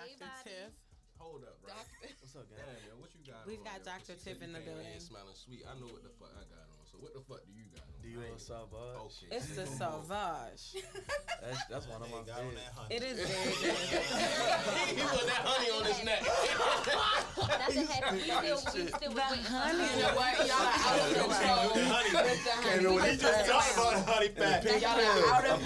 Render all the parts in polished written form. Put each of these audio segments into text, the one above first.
Dr. Tiff. Hold up, bro. What's up, gang? Damn, yo, what you got? We've on, got yo? Dr. She said Tiff in the you came building. here smelling sweet. I know what the fuck I got on. So what the fuck do you got on? Dior Sauvage. Okay. It's the Sauvage. That's one of my Got on favorites. that honey. It is very good. He put that honey on his neck. That's a happy. We still with honey. You know what? Y'all are out of control with the honey. When he just talked about the honey pack. Y'all are out of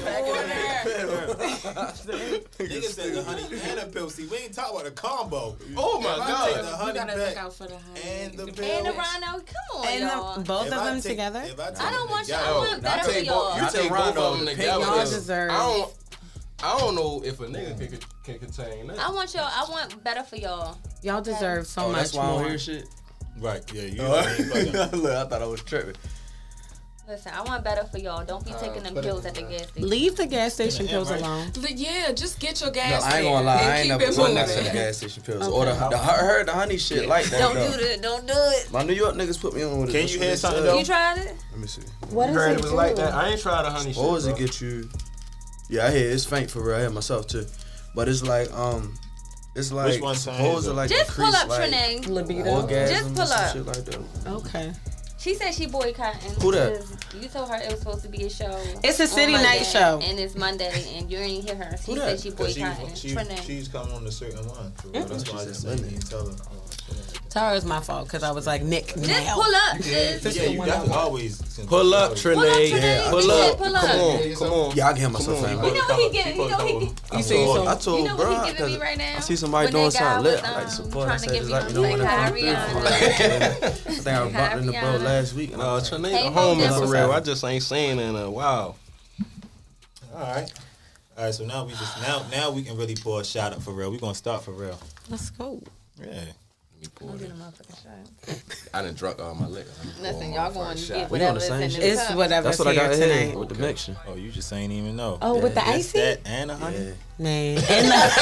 order. Niggas said the honey and the pill. See, we ain't talking about the combo. Oh my If I take the god. You honey gotta look pack out for the honey. and the pill. And the rhino. Come on, And y'all. both If of I them take- together. if I take I don't want them y'all. I want better for y'all. You take both of them together. Y'all deserve. I don't know if a nigga can contain that. I want better for y'all. Y'all deserve so Oh, much that's why I don't more. hear shit. Right, yeah, you Look, I thought I was tripping. Listen, I want better for y'all. Don't be taking them pills at the gas station. Leave the gas station Yeah, pills right. alone. Yeah, just get your No, gas. I ain't gonna lie. I ain't never keep put it next to the moving. gas station pills. Or I heard the honey shit like that. Don't though. do it. Don't do it. My New York niggas put me on with it. Can That's you what hear they something, said. though? You tried it? Let me see. What You does heard it it was do? like that. I ain't tried a honey shit. What does it bro. get you? Yeah, I hear it's faint for real. I hear myself too. But it's like it's like Which one sound supposed to is it? like Just pull increase, up, like, Trinae. Libido. orgasms Just pull and some up. shit like that. Okay. She said she boycotting. Who that? because You told her it was supposed to be a show. It's a on city Monday, night show. And it's Monday, and you didn't hear her. She Who said that? she 'Cause boycotting. Trinae. she's coming on a certain one. For real. That's why I just said you tell her. Tara, it's my fault because I was like, Nick, Just now. pull up, sis. This Yeah, the you one I definitely want. always Pull up, Pull up, Trinae. Trinae. Pull She up. said pull up. Come on. Come on. Yeah, I can hear myself Come on, saying you like You know what he giving? You know what he You I see told, some- I told You know what bro, he giving me 'cause right now? I see somebody When doing that guy something lit. was, I like support. I trying to said give just me like my me know when like it how comes through. Rihanna. I think I bumped in the bro Rihanna. last week. And No, I was Trinae Hey, the hold homie up. for real. I just ain't saying in a while. Alright, so now we just now we can really pour a shot up for real. We gonna start for real. Let's go. Yeah. Let me pour I'll it. get a motherfucking shot. I done drunk all my liquor. Listen, y'all going to get We on whatever the is same in shit. this It's cup. whatever's That's what I here got here tonight. with the mixture. Oh, you just ain't even know. Oh, with the Just icy? that and the honey. Yeah. Man. And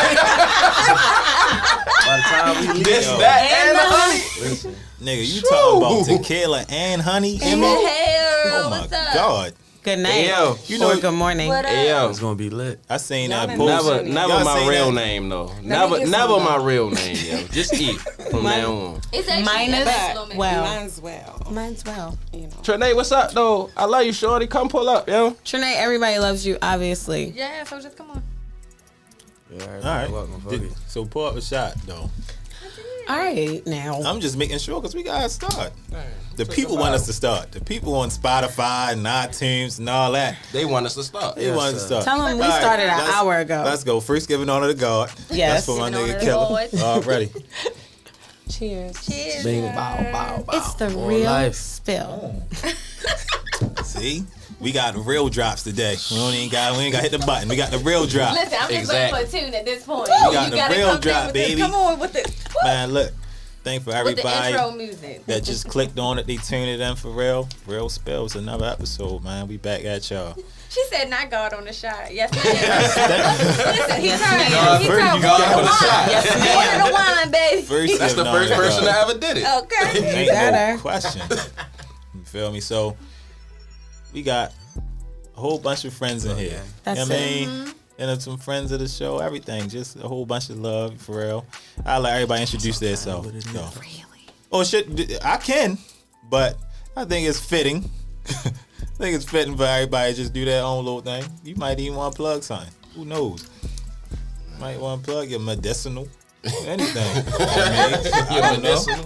By the time we leave, This, Yo. that, And and the the honey. listen, Nigga, you talking about tequila and honey? Hell, Oh my what's up? god. good night. Hey, yo. You know- or good morning. What up? Hey, yo. it's gonna be lit. I seen Y'all that been post. Never, Y'all never my seen real that? name though. get Never some my though. real name, yo. Just E from now on. It's actually Minus- excellent. well. Mine's well. Mine's well. You know. Trinae, what's up though? I love you, shorty. Come pull up, yo. Trinae, everybody loves you, obviously. Yeah, so just come on. Yeah, All right. welcome, fuck it. So pour up a shot though. All right, now. I'm just making sure because we gotta start. The people want us to start. The people on Spotify and iTunes and all that. They want us to stop. They want us to start. Tell them we All right, started an let's- hour ago. Let's go. First, giving honor to God. Yes. That's for my Giving honor nigga to Killer. God. Already. Cheers. Cheers. Bing, bow, bow, bow. It's the More real life. spill. See, we got real drops today. We ain't got to hit the button. We got the real drop. Listen, I'm just Exactly. waiting for a tune at this point. We got You the gotta real come through drop, with this. baby. Come on with the Man, look. Thank for with the everybody intro music. that just clicked on it. They tuned it in for real. Real spills. Another episode, man. We back at y'all. She said, "Not God on the shot." Yes, ma'am. Listen, he Yes, turned. ma'am. He First turned you got one on the shot. Yes, One ma'am. of the wine, baby. First, That's the giving first honor to person God. that ever did it. Okay. Ain't no Better. question. You feel me? So we got a whole bunch of friends in here. That's you know what I it. mean? And some friends of the show, everything. Just a whole bunch of love for real. I'll let everybody introduce themselves. So. Really? Oh shit, I can, but I think it's fitting. I think it's fitting for everybody to just do their own little thing. You might even want to plug something. Who knows? You might want to plug your medicinal, anything. I Your don't know. medicinal.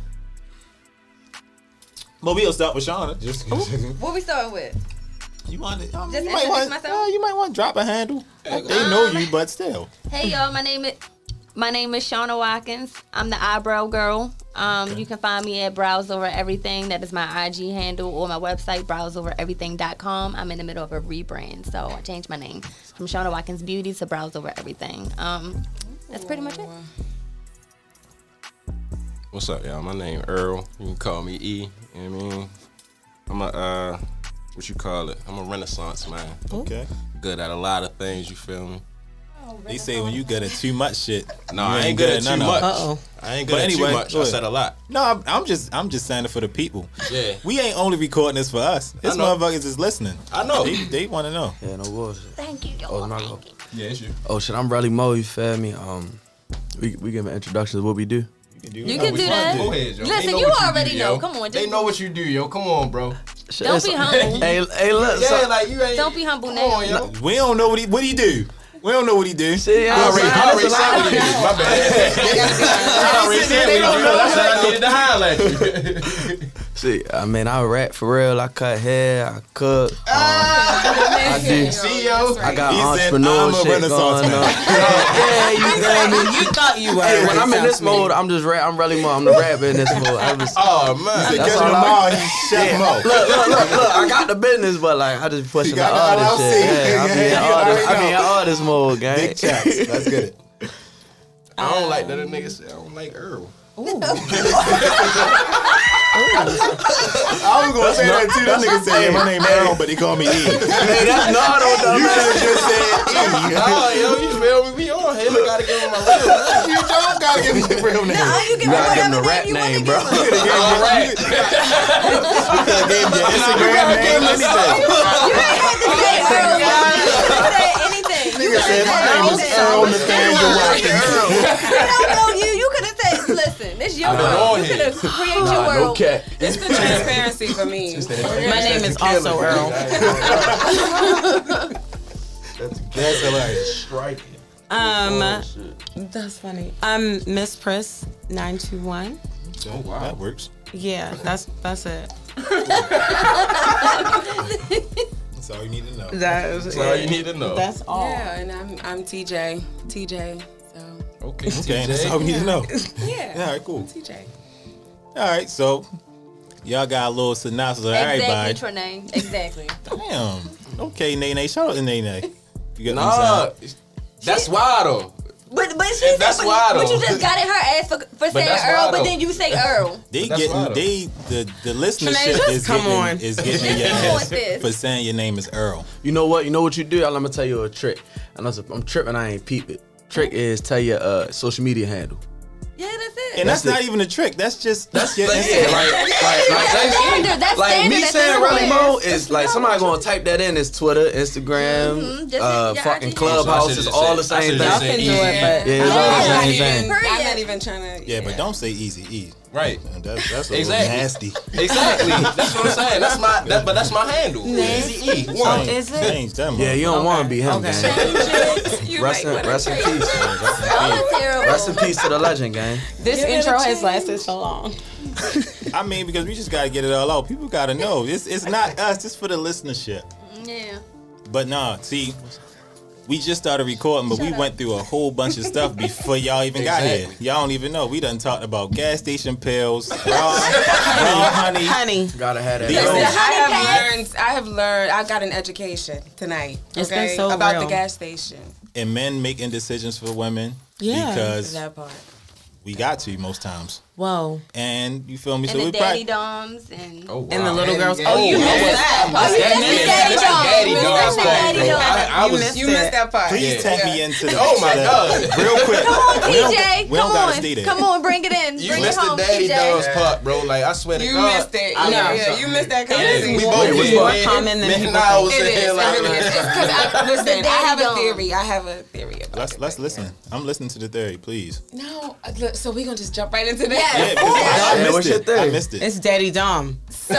But we'll start with Shauna. Just What we starting with? you want to? Just you introduce might want. myself? You might want to drop a handle. They know you, but still. Hey y'all, my name is Shauna Watkins. I'm the eyebrow girl. You can find me at Browse Over Everything. That is my IG handle or my website, browseovereverything.com. I'm in the middle of a rebrand, so I changed my name from Shauna Watkins Beauty to Browse Over Everything. That's pretty much it. What's up, y'all? My name Earl. You can call me E. You know what I mean? I'm a what you call it? I'm a Renaissance man. Okay. Good at a lot of things. You feel me? They say when you good at too much shit. No, you I ain't good at too none of much. it. Uh-oh. I ain't But good at anyway, too much. go I ahead. said a lot. No, I'm just saying it for the people. Yeah. We ain't only recording this for us. This I know. motherfuckers is listening. I know. They want to know. Yeah, no bullshit. Thank you, Oh, y'all. it's not go. Yeah, it's you. Oh shit, I'm Relly Mo. You feel me? We give an introduction to what we do. You can do that. Go ahead, yo. They Listen, know you what already do, know. yo. Come on, They just know what you do, yo. Come on, bro. don't be humble. Hey, look. Yeah, so, like you ain't. Don't be humble Come on, now. yo. We don't know what he do. We don't know what he do. see, I already said what he did. My bad. I already said what he do. That's what I needed to highlight you. See, I mean, I rap for real. I cut hair. I cook. I do. See, yo. I got He said, entrepreneur "I'm a shit Renaissance going on. man." Yeah, you feel me? You thought you were. Hey, when I'm in this mode, I'm just rap. I'm really more. I'm the rapper in this mode. Oh, man. That's Catch all him I- tomorrow, he chef Mo. Look. I got the business, but like I just pushing the got the artist LLC. shit. Yeah, I be in know. artist mode, gang. Big checks. Let's get it. I don't like that a nigga say I don't like Earl. I was gonna say that too. That nigga said, yeah, my name Earl, but he call me E. Hey, that's Nardo though. You should have just said E. Oh, yo, you feel me? We on here. We gotta give him my real name. You don't gotta give me the real name. You You gotta give him the rap name, bro. All right. Gave you your Instagram name, anything. You ain't had to say Earl. You could say anything. Nigga said, my name is Earl Nathaniel Watkins. I don't know you. You could have said, listen, this your been world. on You here. could have created your world. No cat. It's the transparency for me. My name is also Earl. That's hilarious. That's funny. I'm Miss Priss 921. Oh, wow. That works. Yeah, that's it. That's all you need to know. That's all you need to know. That's all. Yeah, and I'm TJ. TJ. So Okay, Okay, that's all we need to know. yeah. All right, cool. TJ. All right, so y'all got a little synopsis of everybody. Exactly, Trinae. Exactly. Damn. Okay, Nene. Shout out to Nene. You got Nah, that's why though. But she That's said, why, but you though. just got in her ass for saying that's Earl, why, but though. then you say Earl. They That's why, getting though. the listenership just is come on. getting in your Come on ass with this. for saying your name is Earl. You know what? You know what you do? I'm gonna tell you a trick. And I'm tripping. I ain't peep it. Trick is tell your social media handle. Yeah, that's it. And that's That's not it. even a trick. That's just your Yeah, Instagram. That's standard. That's like standard. me That's saying everywhere. really mo is like somebody gonna type that in. It's Twitter, Instagram, Mhm, just your fucking IG. Clubhouse. It's all the same thing. Y'all can do it, but Yeah, it's all the same thing. I'm not even trying to. Yeah, but don't say Easy E. Right. That's a little Exactly. nasty. Exactly. That's what I'm saying. That's my handle. Easy E. One. Is it? Change them. Yeah, you don't want to be him, Okay. gang. You Rest might in wanna peace. Y'all are terrible. Rest in peace to the legend, gang. This Give it a intro has chance. lasted so long. I mean, because we just gotta get it all out. People gotta know. It's not us. It's for the listenership. Yeah. But nah, see, we just started recording, but we went through a whole bunch of stuff before y'all even got here. Exactly. Y'all don't even know. We done talked about gas station pills, raw honey. Honey, Gotta have that. The Listen, old- I have learned. I got an education tonight. It's Okay, been so about real. the gas station. And men making decisions for women Yeah. because That part. we got to most times. whoa. And you feel me? And the daddy doms and. Oh, wow. And the little girls. Yeah. Oh, you missed that. Oh, you That's missed daddy daddy dog. Daddy dom. dog. You missed daddy Bro, dom. I You was. missed You missed that part. Please Yeah. tap me into the Oh my to the- God. real quick. Come on, We don't- TJ. we don't Come gotta on. stay there. Come on, bring it in. You Bring it missed the home, daddy TJ. dog's part, bro. Like I swear to You God. missed it. I No, learned yeah, something. you missed that Yeah, conversation. we It both was did. more Man, common than man, people I was It sitting is. here It like, really is. Listen, daddy I have a dom. theory. I have a theory about it. Let's listen. I'm listening to the theory, please. No, look, so we gonna just jump right into that. Yes. Yeah, because I Yeah, missed what's your it. I theory? missed it. It's Daddy Dom. So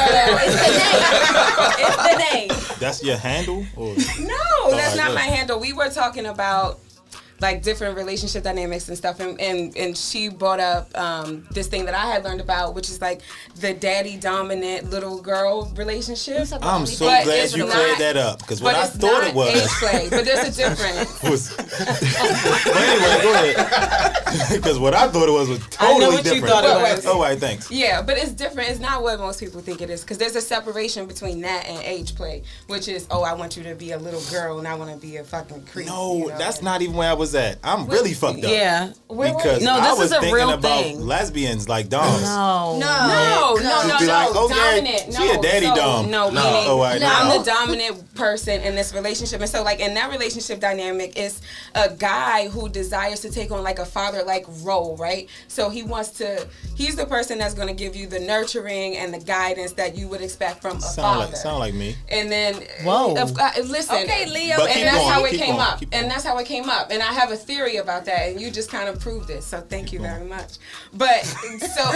It's the name. That's your handle? Or? no, that's not good. my handle. We were talking about like different relationship dynamics and stuff, and she brought up this thing that I had learned about, which is like the daddy dominant little girl relationship. I'm so But glad it's you not- cleared that up because what But I it's thought not it was age play. But there's a difference. was. But anyway, go ahead. Because what I thought it was I know totally what you different. thought it What was. Oh, all right, thanks. Yeah, but it's different. It's not what most people think it is, because there's a separation between that and age play, which is, oh, I want you to be a little girl and I want to be a fucking creep. No, you know? that's not even where I was at. I'm really fucked up. Yeah. Because No, I this was is a thinking real about thing. lesbians like doms. No. No, Just be like, oh, yeah, dominant. she a daddy dom. No, No. meaning Oh, I know. I'm the dominant person in this relationship. And so, like, in that relationship dynamic, it's a guy who desires to take on, like, a father father like role, right? So he's the person that's going to give you the nurturing and the guidance that you would expect from a father. Sound like me. And then, listen. Okay, Leo. But And that's how it keep came going, up. keep And going. that's how it came up. And I have a theory about that, and you just kind of proved it. So thank you very much. But so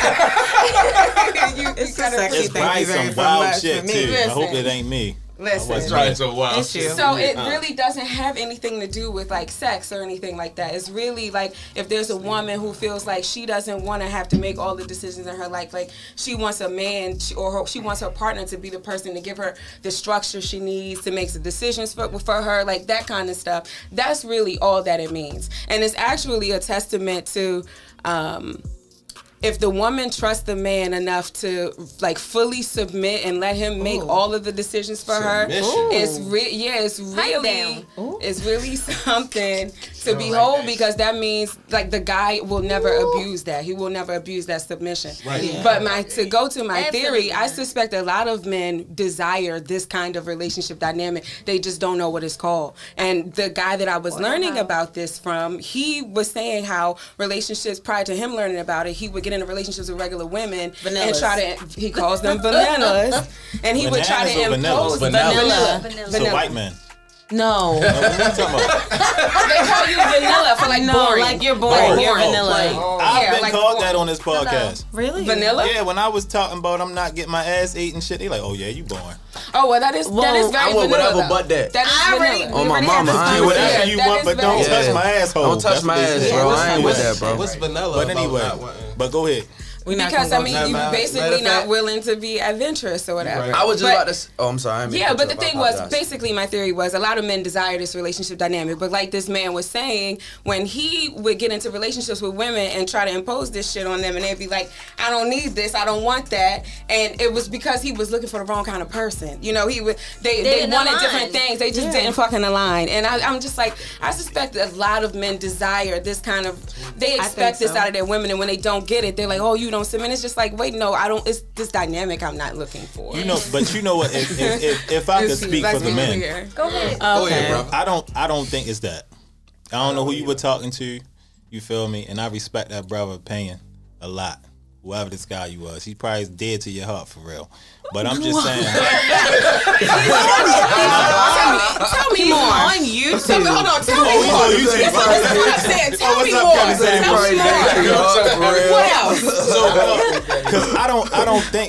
you It's kind of sexy. It's Thank probably you very some wild much shit for me. too. I hope Listen. it ain't me. listen. Trying so wild. It's you. So it really doesn't have anything to do with like sex or anything like that. It's really like if there's a woman who feels like she doesn't want to have to make all the decisions in her life, like she wants a man she wants her partner to be the person to give her the structure she needs to make the decisions for her, like that kind of stuff. That's really all that it means, and it's actually a testament to. If the woman trusts the man enough to like fully submit and let him make all of the decisions for her, it's really something to behold, because that means like the guy will never abuse that. He will never abuse that submission. Right. Yeah. But to go to my Absolutely. theory, I suspect a lot of men desire this kind of relationship dynamic. They just don't know what it's called. And the guy that I was learning about this from, he was saying how relationships prior to him learning about it, he would get into relationships with regular women and Vanillas. try to, he calls them vanillas, and he would try to Bananas or impose vanillas? Vanilla. So white man. No. What are you talking about? They call you vanilla for like No, boring. like you're boring. You're vanilla. I've been like called boring. that on this podcast. Really? Vanilla? Yeah, when I was talking about I'm not getting my ass ate and shit, they like, oh yeah, you boring. Oh well, that is very I want vanilla. whatever though. but that. That is I already- vanilla. On my already mama, had I this ain't with Whatever that. you that want, is but don't very- touch my asshole. Don't touch That's my what they ass, say. bro. I ain't with that, bro. What's vanilla? But about anyway, not wanting- but go ahead. We're not Because I gonna mean, go to you that. basically Matter of not fact- willing to be adventurous or whatever. I was just But- about to. Oh, I'm sorry. I didn't mean Yeah, to but the interrupt. thing I was, apologize. basically my theory was a lot of men desire this relationship dynamic, but like this man was saying, when he would get into relationships with women and try to impose this shit on them, and they'd be like, I don't need this, I don't want that, and it was because he was looking for the wrong kind of person. You know, they didn't wanted align. different things, they just didn't fucking align. And I'm just like, I suspect that a lot of men desire this kind of, they expect this so. out of their women, and when they don't get it, they're like, oh, you don't submit. It's just like, wait, no, I don't. It's this dynamic I'm not looking for. You know, but you know what? If I could speak for the men, Go ahead. Go ahead, bro. I don't think it's that. I don't know who you were talking to. You feel me? And I respect that brother opinion a lot. Whoever this guy you was, he's probably dead to your heart for real. But I'm just saying. Tell me more. On YouTube. Hold on, tell me Oh, he's more. on YouTube. That's what I'm saying. Tell what's me up, more. Kevin? Say Tell me more. What else? Because I don't think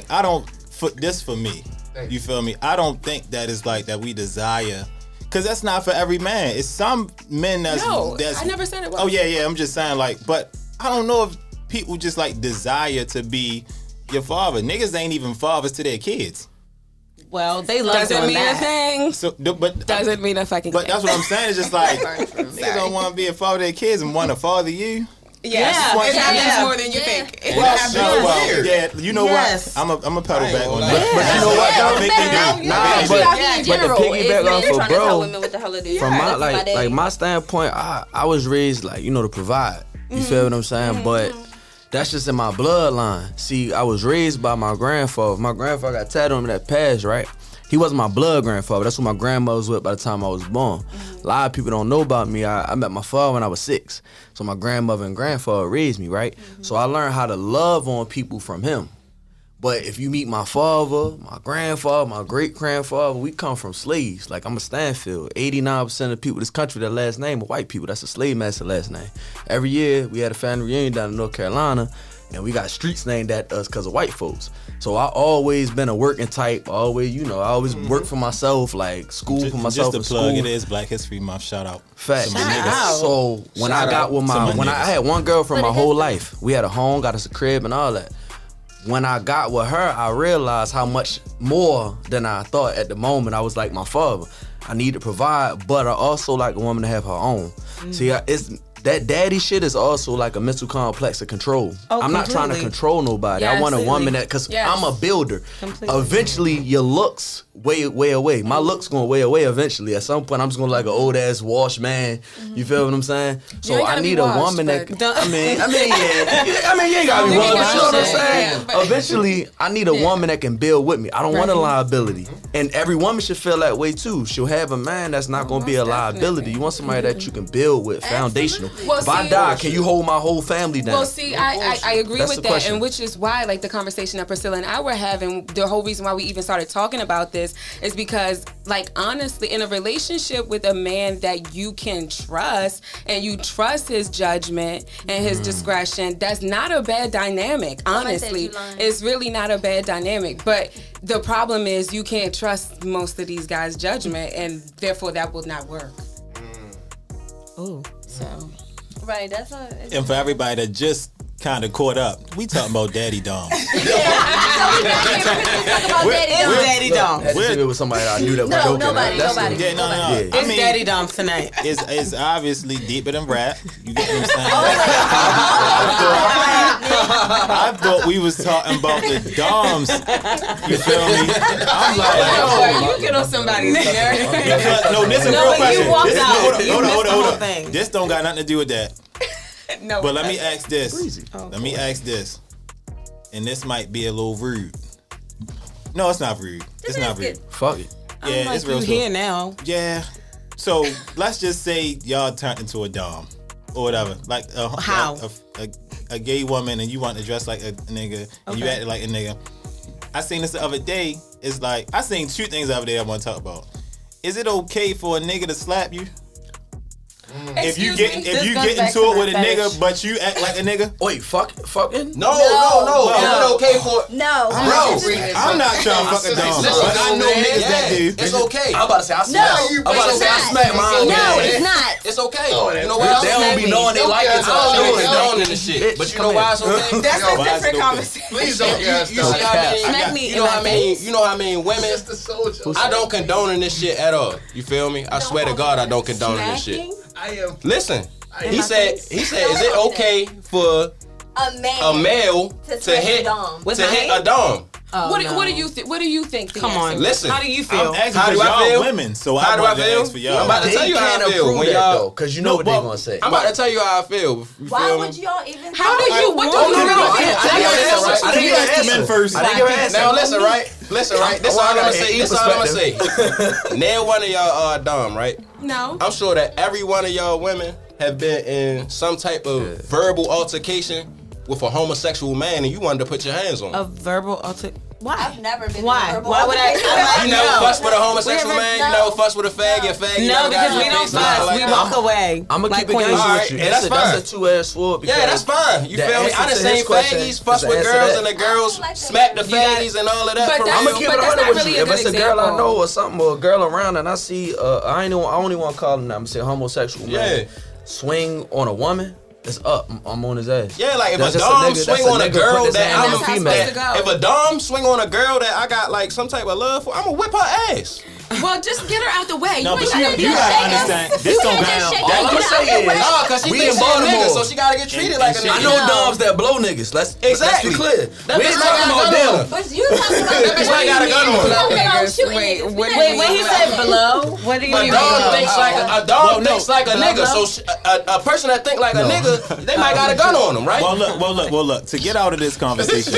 for me. You feel me? I don't think that is like that we desire. Because that's not for every man. It's some men that's. No, I never said it was. Oh yeah. I'm just saying like, but I don't know if people just like desire to be your father. Niggas ain't even fathers to their kids. Well, they love Doesn't doing mean a that. thing. So, but Doesn't mean a fucking But thing. that's what I'm saying. It's just like niggas don't want to be a father to their kids and want to father you. Yes. Yeah. It happens Yeah. more than you think. It Well, happens. yeah, you know Yes. what? I'm a pedal back on gonna that. But you know what, I though? think they do. Nah, I think they but- do. Yeah, in but the general, piggyback it's men off of trying to bro, tell women what the hell to do. from That's my day. my standpoint, I was raised like, you know, to provide. You feel what I'm saying? But that's just in my bloodline. See, I was raised by my grandfather. My grandfather got tattooed on me that passed, right? He wasn't my blood grandfather. That's what my grandmother was with by the time I was born. A lot of people don't know about me. I met my father when I was 6. So my grandmother and grandfather raised me, right? So I learned how to love on people from him. But if you meet my father, my grandfather, my great-grandfather, we come from slaves. Like, I'm a Stanfield. 89% of the people in this country, their last name are white people. That's a slave master last name. Every year, we had a family reunion down in North Carolina, and we got streets named after us because of white folks. So I always been a working type. I always worked for myself, like school for myself. Just to in plug, school. it is Black History Month. Shout out. Facts. to my niggas. So when I got with To my when I niggas. had one girl for But my it whole has- life, we had a home, got us a crib and all that. When I got with her, I realized how much more than I thought at the moment. I was like my father. I need to provide, but I also like a woman to have her own. See, it's that daddy shit is also like a mental complex of control. Oh, I'm not trying to completely. control nobody. I Yes, want a woman absolutely. that, cause Yes. I'm a builder. Completely. Eventually, your looks way away. My looks gonna way away eventually. At some point, I'm just gonna like an old ass washed man. You feel what I'm saying? So ain't I gotta be need a washed, woman that. but- I mean, yeah. You ain't gotta be You washed. ain't But you know what I'm gotta saying? be, yeah, but- Eventually, I need a woman that can build with me. I don't want a liability, and every woman should feel that way too. She'll have a man that's not gonna be a most liability. definitely. You want somebody that you can build with, foundational. Well, If I die, can you hold my whole family down? Well, see, I agree That's with the that, question. and which is why, like, the conversation that Priscilla and I were having, the whole reason why we even started talking about this is because, like, honestly, in a relationship with a man that you can trust and you trust his judgment and his discretion, that's not a bad dynamic, honestly. It's really not a bad dynamic, but the problem is you can't trust most of these guys' judgment, and therefore that will not work. Ooh. So... Right, that's a... And for everybody that just kind of caught up, we talking about Daddy Dom. Daddy Dom. I had to see if it was somebody I knew that was No, joking. nobody. Yeah, no. Yeah. I It's mean, Daddy Dom tonight. it's obviously deeper than rap. You get what I'm saying? I thought we was talking about the Doms. You feel me? I'm like, you get on somebody's nerve. no, this is a No, real but question. you walked This- out. Hold You missed the on. whole thing. This don't got nothing to do with that. No, But let me ask this. Oh, Let me ask this. And this might be a little rude. No, it's not rude. It's not rude. Fuck it. Yeah, Like, it's real you slow. here now. Yeah. So let's just say y'all turned into a dom or whatever. Like How? a gay woman and you want to dress like a nigga and you Okay. acted like a nigga. I seen this the other day. It's like I seen two things the other day I want to talk about. Is it okay for a nigga to slap you? If you get This goes back into to it my with a fetish. nigga, but you act like a nigga. Wait, fucking? No. Is it okay for? No. Bro, I'm not trying to fuck a dom, but I know niggas that do. It's okay. I'm about to say I smack. I'm about to say I smack mine. No, it's not. It's okay. You know why? They don't be knowing they like it. I don't know down in the shit, but you know why it's okay? That's a why is it different okay? conversation. Please don't. You see how I mean? Smack me You in know my how I mean? face. You know how I mean? Women. I don't condone in this shit at all. You feel me? I swear to God, I don't condone in this shit. Listen, he said, is it okay for A a male To to hit dom. With to my hit hand? a dom? What do you think? What do you think? the Come answer on. is? Listen. How do you I'm feel? asking How for do I y'all feel? women, so How I do I want to feel? ask for I'm y'all. about to They tell you how can't I feel approve when that y'all. though, because you know what they gonna say. I'm about to tell you how I feel. You Why feel would me? y'all even? How do you? What do Oh, you no, really no, think? I didn't give an answer. I didn't give an ask the men answer. first. I didn't give an answer. Now listen, right? Listen, right? This all I'm gonna say. This all I'm gonna say. perspective. Nail one of y'all are dumb, right? No. I'm sure that every one of y'all women have been in some type of verbal altercation with a homosexual man, and you wanted to put your hands on him. A verbal alter. Why? I've never been. Why? in a verbal Why would I? altercation. You never fuss with a homosexual We man. never- You never fuss with a fag. Your fag. You No, never got because we your don't face and stuff fuss. like We that. walk away. I'm gonna like keep it queens. gangster Alright, with you. and that's fine. That's a two-edged sword. Yeah, that's fine. You the feel me? answer I done to seen his question faggies is fuss the with answer girls that. and the girls I don't like smack the that. faggies and all of that. But For that's- I'm real. gonna keep But it that's 100 not with really you. a If good it's a girl I example. know or something, or a girl around, and I see, I only want to call him. I'm say homosexual man. Yeah. Swing on a woman, it's up. I'm on his ass. Yeah, like if That's a just dom nigga- swing that's on a nigga put girl his that hand I'm on That's a how it's female. supposed to go. if a dom swing on a girl that I got like some type of love for, I'ma whip her ass. Well, just get her out the way. No, but ain't you gotta gotta do that. understand. This don't can't just got. shake All it. I'ma Get say out the is, way. Nah, cause she we thinks in she a nigga, Baltimore. so she gotta get treated like a and nigga. I know doms that blow niggas. Let's Exactly. be clear. That We bitch ain't might talking got about a gun on them. her. But you talking about That bitch might got a gun on her. talking about shooting Wait, niggas. what do Wait, you when he mean? said below, what do you A mean? dom below? thinks like a dom Well, no. thinks like a nigga, so a person that think like a nigga, they might got a gun on them, right? Well, look. To get out of this conversation,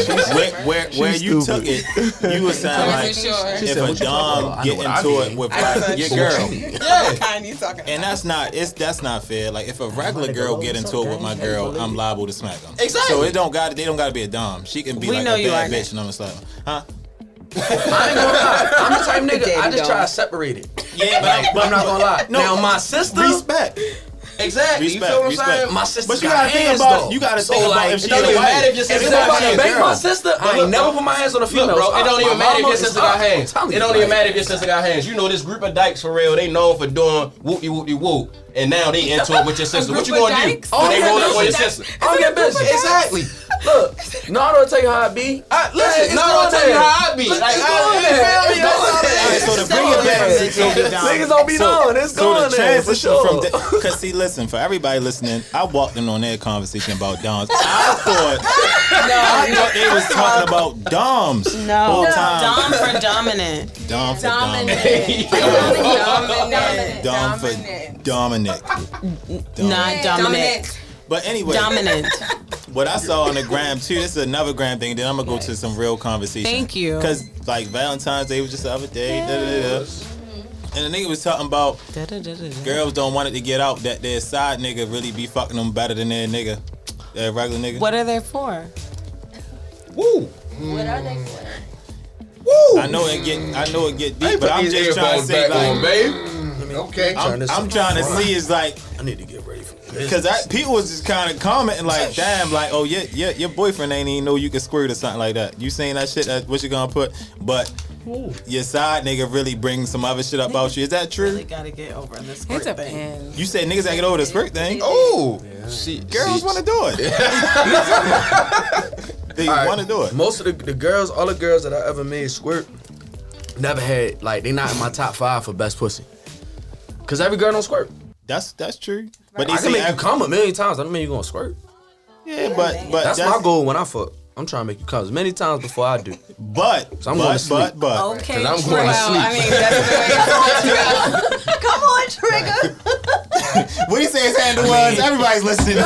where you took it, you were saying like Sure. if said, a "What you talking dom about?" I get know what I into it mean. with like your girl, Yeah. Kind you talking and that's not fair. Like if a regular girl get into it with my girl, I'm liable to smack them. Exactly. So they don't got to be a dom. She can be We like know a you bad are bitch, and I'm gonna slap her. Huh? I ain't gonna lie. I'm the type nigga. I just try to separate it. Yeah, but I'm not gonna lie. No, Now my sister, respect. Exactly. You feel what I'm saying? my sister But you got gotta think hands about though. you gotta So, think about like, if she it don't a even wife. matter if your If sister it's got about to hands. bang my Girl. sister, I Look, ain't never bro. put my hands on a female. Look, bro, it don't even matter if your sister got hands. It don't even matter if your sister got hands. You know this group of dykes for real. They known for doing whoopie whoopie whoop, and now they into it with your sister. What you group of gonna do? dykes? When they Oh, roll yeah, up on your that's- sister? I'm your bitch. Exactly. Look, Nardo will tell you how I be. Listen, no, I'll tell you how I be. Like, It's I going there. feel me? That's all that Alright, is. so to bring it back, Niggas don't be knowing. It's so going the there for transition sure. from because see, listen, for everybody listening, I walked in on their conversation about doms. I thought they was talking about doms whole time. Dom for dominant. Dom for Dominant. Dominant. Dom for Dominant. Dominic. Not dominant. Dominant. But anyway, Dominant. what I saw on the gram too, this is another gram thing. Then I'm gonna go to some real conversation. Thank you. Because like Valentine's Day was just the other day. And the nigga was talking about girls don't want it to get out that their side nigga really be fucking them better than their nigga, their regular nigga. What are they for? Woo. What are they for? Woo. I know it get deep, but I'm just trying to say like, babe. Okay. I'm trying to see is like, I need to get ready for this. because people was just kind of commenting like, damn, like, oh yeah, your boyfriend ain't even know you could squirt or something like that. You saying that shit? That what you gonna put? But your side nigga really brings some other shit up about you. Is that true? Really gotta get over this squirt thing. You said niggas gotta get over the squirt thing. Oh, Girls want to do it. They want to do it. Most of the girls, all the girls that I ever made squirt, never had, like, they not in my top 5 for best pussy. Cause every girl don't squirt. That's true. But I can make you come a million times. I don't mean you gonna squirt. Yeah, but That's my goal when I fuck. I'm trying to make you come as many times before I do. But So I'm going to sleep. Okay, I'm going to sleep. I mean, that's the way it's going to go. Come on, Trigger. what he say his handle was? Everybody's listening.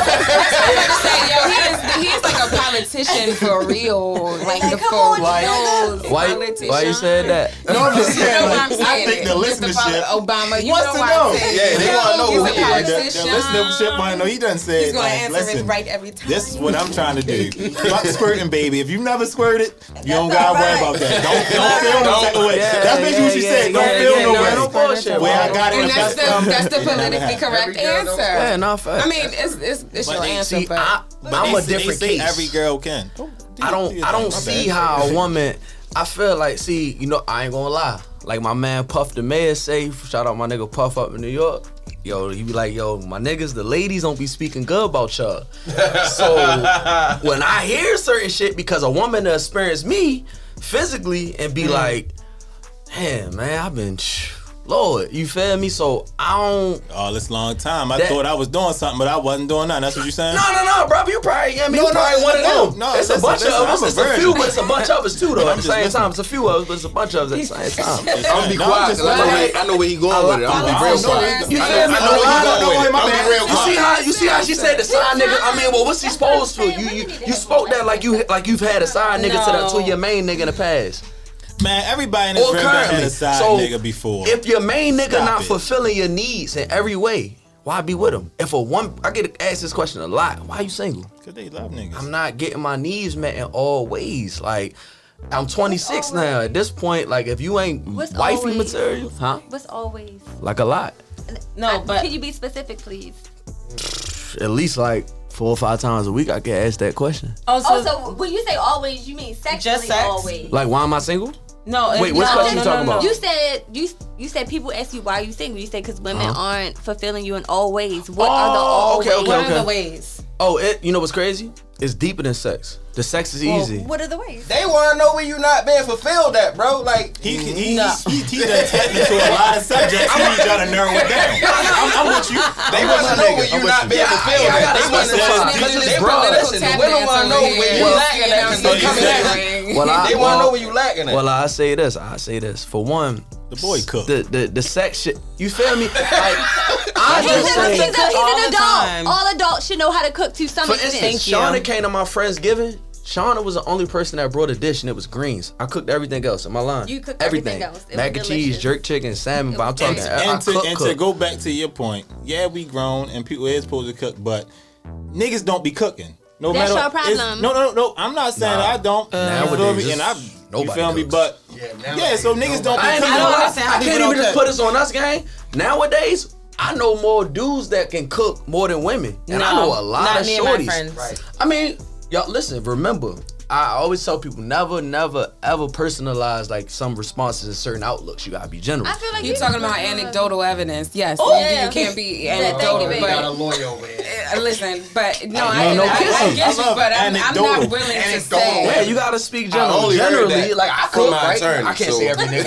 He is like a politician for real. Like the come on, folks. Why you said that? No, I'm just saying. You know what Like, I'm saying? I think the listenership Obama, you wants know to why know. I'm saying. Yeah, they want to know who He's he a is. The politician. listenership want to know. He done said, He's gonna like, answer listen, it right every time. this is what I'm trying to do. Fuck squirting, baby. If you've never squirted, you don't gotta worry about that. Don't feel no type of way. That's basically what she said. Don't feel no way. No bullshit. Where I got it, And that's the Ain't never politically happened. correct answer. Yeah, not fact. I mean, it's your they answer, See, but I'm a different they say case. every girl can. I don't see how a woman. I feel like, you know, I ain't gonna lie. Like my man Puff the Mayor say, shout out my nigga Puff up in New York. Yo, he be like, yo, my niggas, the ladies don't be speaking good about y'all. So when I hear certain shit, because a woman that experienced me physically and be like, damn, man, I've been, Lord, you feel me? So I don't. All this long time, I thought I was doing something, but I wasn't doing nothing. That's what you saying? No, bro. You probably, you probably one of them. No, it's a bunch of us. It's a few, but it's a bunch of us too, though. At the same time, it's a few of us, but it's a bunch of us at the same time. I'm gonna be quiet. I know where he going with it. I'm gonna be real quiet. You I know where he going with it. I'm gonna be real quiet. You see how she said the side nigga? I mean, well, what's he supposed to? You spoke that like you've had a side nigga to your main nigga in the past. Man, everybody in this room done had a side nigga before. If your main nigga not fulfilling your needs in every way, why be with him? I get asked this question a lot. Why you single? Cause they love niggas. I'm not getting my needs met in all ways. Like, I'm 26 now. At this point, like, if you ain't wifey always? material, huh? What's always? Like a lot. no, but Can you be specific, please? At least like 4 or 5 times a week, I get asked that question. Also, when you say always, you mean sexually Just sex? always. Like, why am I single? no. Wait, what question you talking about? You said you said people ask you why are you single. You said because women aren't fulfilling you in all ways. What are the all okay, ways? okay, What okay. are the ways? Oh, you know what's crazy? It's deeper than sex. The sex is easy. What are the ways? They want to know where you not being fulfilled at, bro. Like, He done tapped into a lot of subjects. He need y'all to narrow it down. I'm with you. they want to know where you not being fulfilled at. They want to know. The women want to know where you lacking at because they coming at. They want to know where you lacking at. Well, I say this. For one, The boy cook. The sex shit. You feel me? Like, I just say. He's all an the time. adult. All adults should know how to cook to some For extent. instance, Shauna came to my Friendsgiving. Shauna was the only person that brought a dish, and it was greens. I cooked everything else in my line. You cooked everything else. It Mac was and cheese, delicious. jerk chicken, salmon. But I'm talking. And to go back to your point, yeah, we grown and people is supposed to cook, but niggas don't be cooking. No That's matter your problem. No. I'm not saying I don't. Nowadays, and you nobody feel me? cooks. But yeah, so niggas don't be I cooking. don't understand how I can't people even don't just cook. put this on us, gang. Nowadays, I know more dudes that can cook more than women, and I know a lot of me and my shorties. friends. Right. I mean, y'all listen. Remember, I always tell people never, ever personalize like some responses and certain outlooks. You gotta be general. I feel like You're talking about anecdotal evidence. Yes, yeah. you can't be Yeah, thank you, anecdotal. baby. Got a But lawyer over here. listen, but no, ain't no I kissing. get you, I love but I'm not anecdotal. willing to Anecdotal. say. Yeah, you gotta speak I only heard generally. that Like I from cook, my right? attorney, I can't so- say every nigga.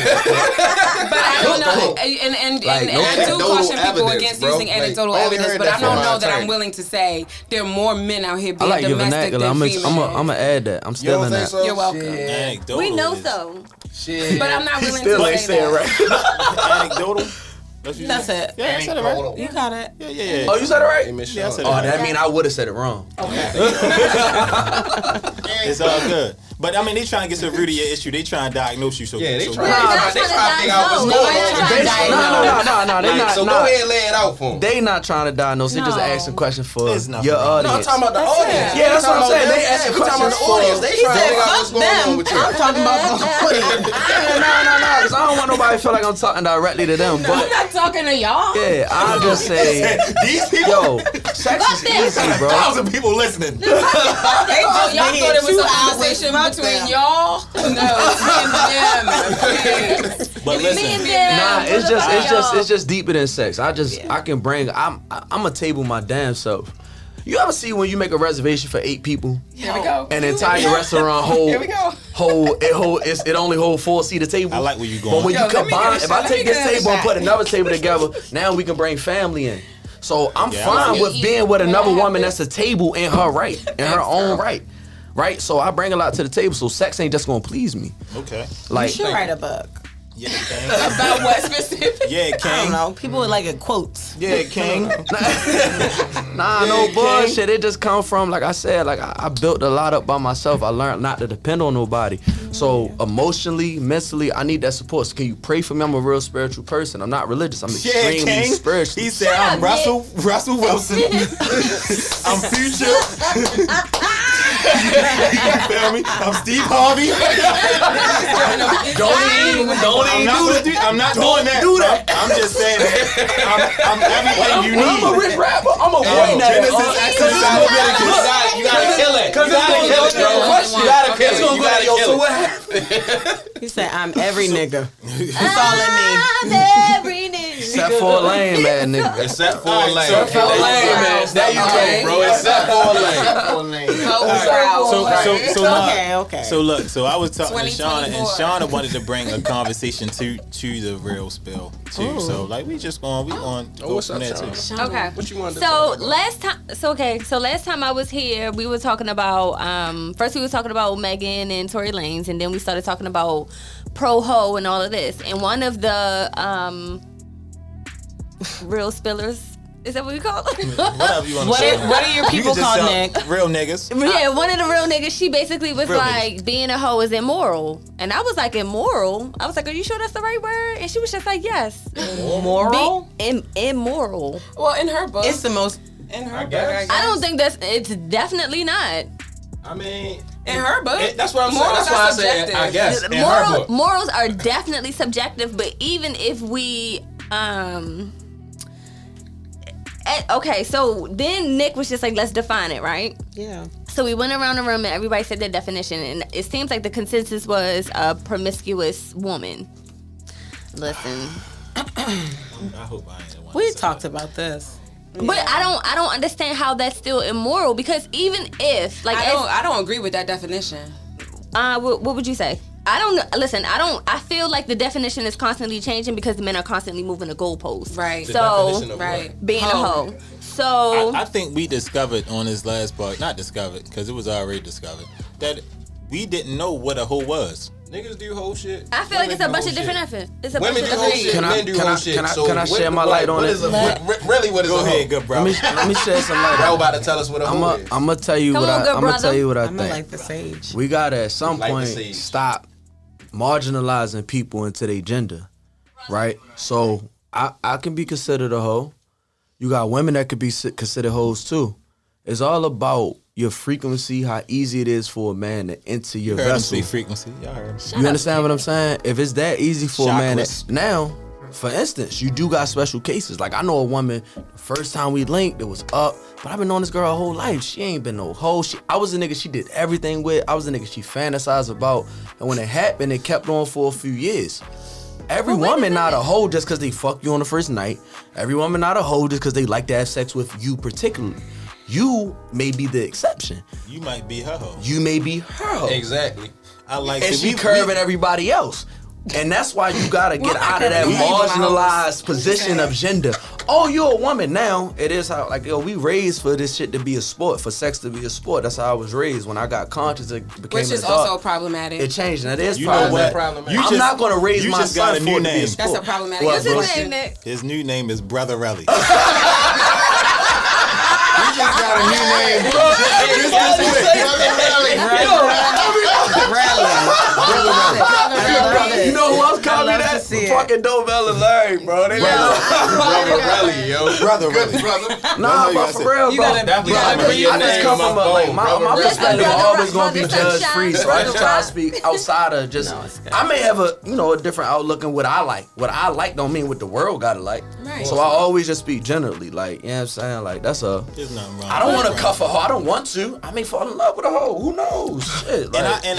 But I don't know, and Like, no I do anecdotal caution people evidence, against bro. using Like, anecdotal only evidence, heard but that I don't from my know that I'm attorney. willing to say there are more men out here I being like your domestic vernacular. than I'm female. gonna add that. I'm You still don't in think that. so? You're welcome. Anecdotal We know is- so. Shit. But I'm not willing Still to ain't say saying that. right. Anecdotal. That's it. Yeah, I said it right. You got it. Yeah. Oh, you said it right? Yeah, I said it Oh, right. that mean I would have said it wrong. It's all good. But I mean, they trying to get to the root of your issue. They trying to diagnose you. So yeah, they so trying to figure out what's going on. No. They not. So go ahead and lay it out for them. They not trying to diagnose. They just asking questions for your audience. No, I'm talking about the audience. Yeah, that's what I'm saying. They asking questions for the audience. They trying to figure out what's going on with you. I'm talking about the audience. No. Because I don't want nobody to feel like I'm talking directly to them. But I'm not talking to y'all. yeah, I just say these people. yo, sex is easy, bro. 1,000 people listening. Y'all thought it was a conversation between y'all? No, But listen, Nah, it's just deeper than sex. I can bring. I'm a table my damn self. You ever see when you make a reservation for 8 people? Here we go. An entire restaurant it only hold 4-seater table. I like where you going. But when you combine, if I take this table and put it. another table together, now we can bring family in. So I'm fine with being with another woman that's a table in her right, in her own right. Right? So I bring a lot to the table, so sex ain't just gonna please me. Okay. You should write a book. Yeah, King. About what specific? Yeah, King. I don't know. People would like it quotes. Yeah, King. No bullshit. It just come from, like I said, like I built a lot up by myself. I learned not to depend on nobody. So emotionally, mentally, I need that support. So can you pray for me? I'm a real spiritual person. I'm not religious. I'm extremely spiritual. He said, I'm Russell Wilson. I'm Future. You feel me? I'm Steve Harvey. I'm not doing that. I'm just saying that. I'm everything you need. I'm a rich rapper. I'm a white You gotta kill it. You gotta kill it. So what happened? He said, I'm every nigga. That's all it means. I'm every nigga. Except for a lame man, nigga. Except for a lane. Except for a lane, man. There you go, bro. Except for a lane. Okay. So look, so I was talking to Shauna, and 2024. Shauna wanted to bring a conversation to the real spill too. Ooh. So like we on go what's from up, there Shauna? too. Okay. What you wanted to So talk about? last time I was here, we were talking about first we were talking about Megan and Tory Lanez, and then we started talking about pro ho and all of this. And one of the real spillers, is that what we call it? Whatever you want to say. What are your people called, Nick? Real niggas. Yeah, one of the real niggas, she basically was Real like, niggas. being a hoe is immoral. And I was like, immoral? I was like, are you sure that's the right word? And she was just like, yes. Moral? Immoral. Well, in her book. It's the most. In her book, guess. I don't think it's definitely not. I mean, In her book. that's what I'm saying. Morals That's why I are said, I subjective. guess, in her book. Morals are definitely subjective, but even if we okay, so then Nick was just like, let's define it, right? Yeah. So we went around the room and everybody said their definition, and it seems like the consensus was a promiscuous woman. Listen, I hope I ain't the one. We to say talked that. about this. but I don't understand how that's still immoral, because even if like I don't agree with that definition. what would you say? I don't know. Listen, I feel like the definition is constantly changing because the men are constantly moving the goalposts. Right. The So definition of Right. what? being a hoe. So I think we discovered on this last part, not discovered because it was already discovered, that we didn't know what a hoe was. Niggas do whole shit. I feel like it's a Women bunch do of whole different shit. efforts. It's a Women bunch do of whole different. shit. Can I- Men do can whole I- shit. can I- So can I share my light on what it? is really, what is Go a ahead, hoe? good bro. Let me shed some light. Y'all about to tell us what a I'm hoe is. gonna tell you Come what on, good I'm gonna brother. tell you what I I'm think. like the sage. We gotta at some Like the point sage. stop marginalizing people into their gender, right? So I can be considered a hoe. You got women that could be considered hoes too. It's all about your frequency, how easy it is for a man to enter your Heard him vessel. say frequency. Y'all heard him. You understand what I'm saying? If it's that easy for a man, Chakras. now, for instance, you do got special cases. Like I know a woman, the first time we linked, it was up, but I've been knowing this girl her whole life. She ain't been no hoe. I was a nigga she did everything with. I was a nigga she fantasized about, and when it happened, it kept on for a few years. Every woman not a hoe just because they fuck you on the first night. Every woman not a hoe just because they like to have sex with you particularly. You may be the exception. You might be her hoe. You may be her hoe. Exactly. I like And to she curving everybody else. And that's why you gotta get out of that We marginalized position of gender. Oh, you're a woman now. It is how, like, yo, we raised for this shit to be a sport, for sex to be a sport. That's how I was raised. When I got conscious, it became Which an is adult. also problematic. It changed, and it is You know what? problematic. You I'm just- not gonna raise you my just got son a new for it to be a name. sport. That's a problematic. What, bro? What's his name, Nick? His new name is Brotherelli. He just got a new name. to see it. Fucking Dovell and Larry, bro. They Brother Relly, yo. Brother. Nah, but for real, bro. I just come from my perspective always gonna be judge free, so I just try to speak outside of just. I may have a different outlook in what I like. What I like don't mean what the world gotta like. Right. So I always just speak generally, like, you know what I'm saying, like that's a. There's nothing wrong. I don't want to cuff a hoe. I don't want to. I may fall in love with a hoe. Who knows? Shit. Like, And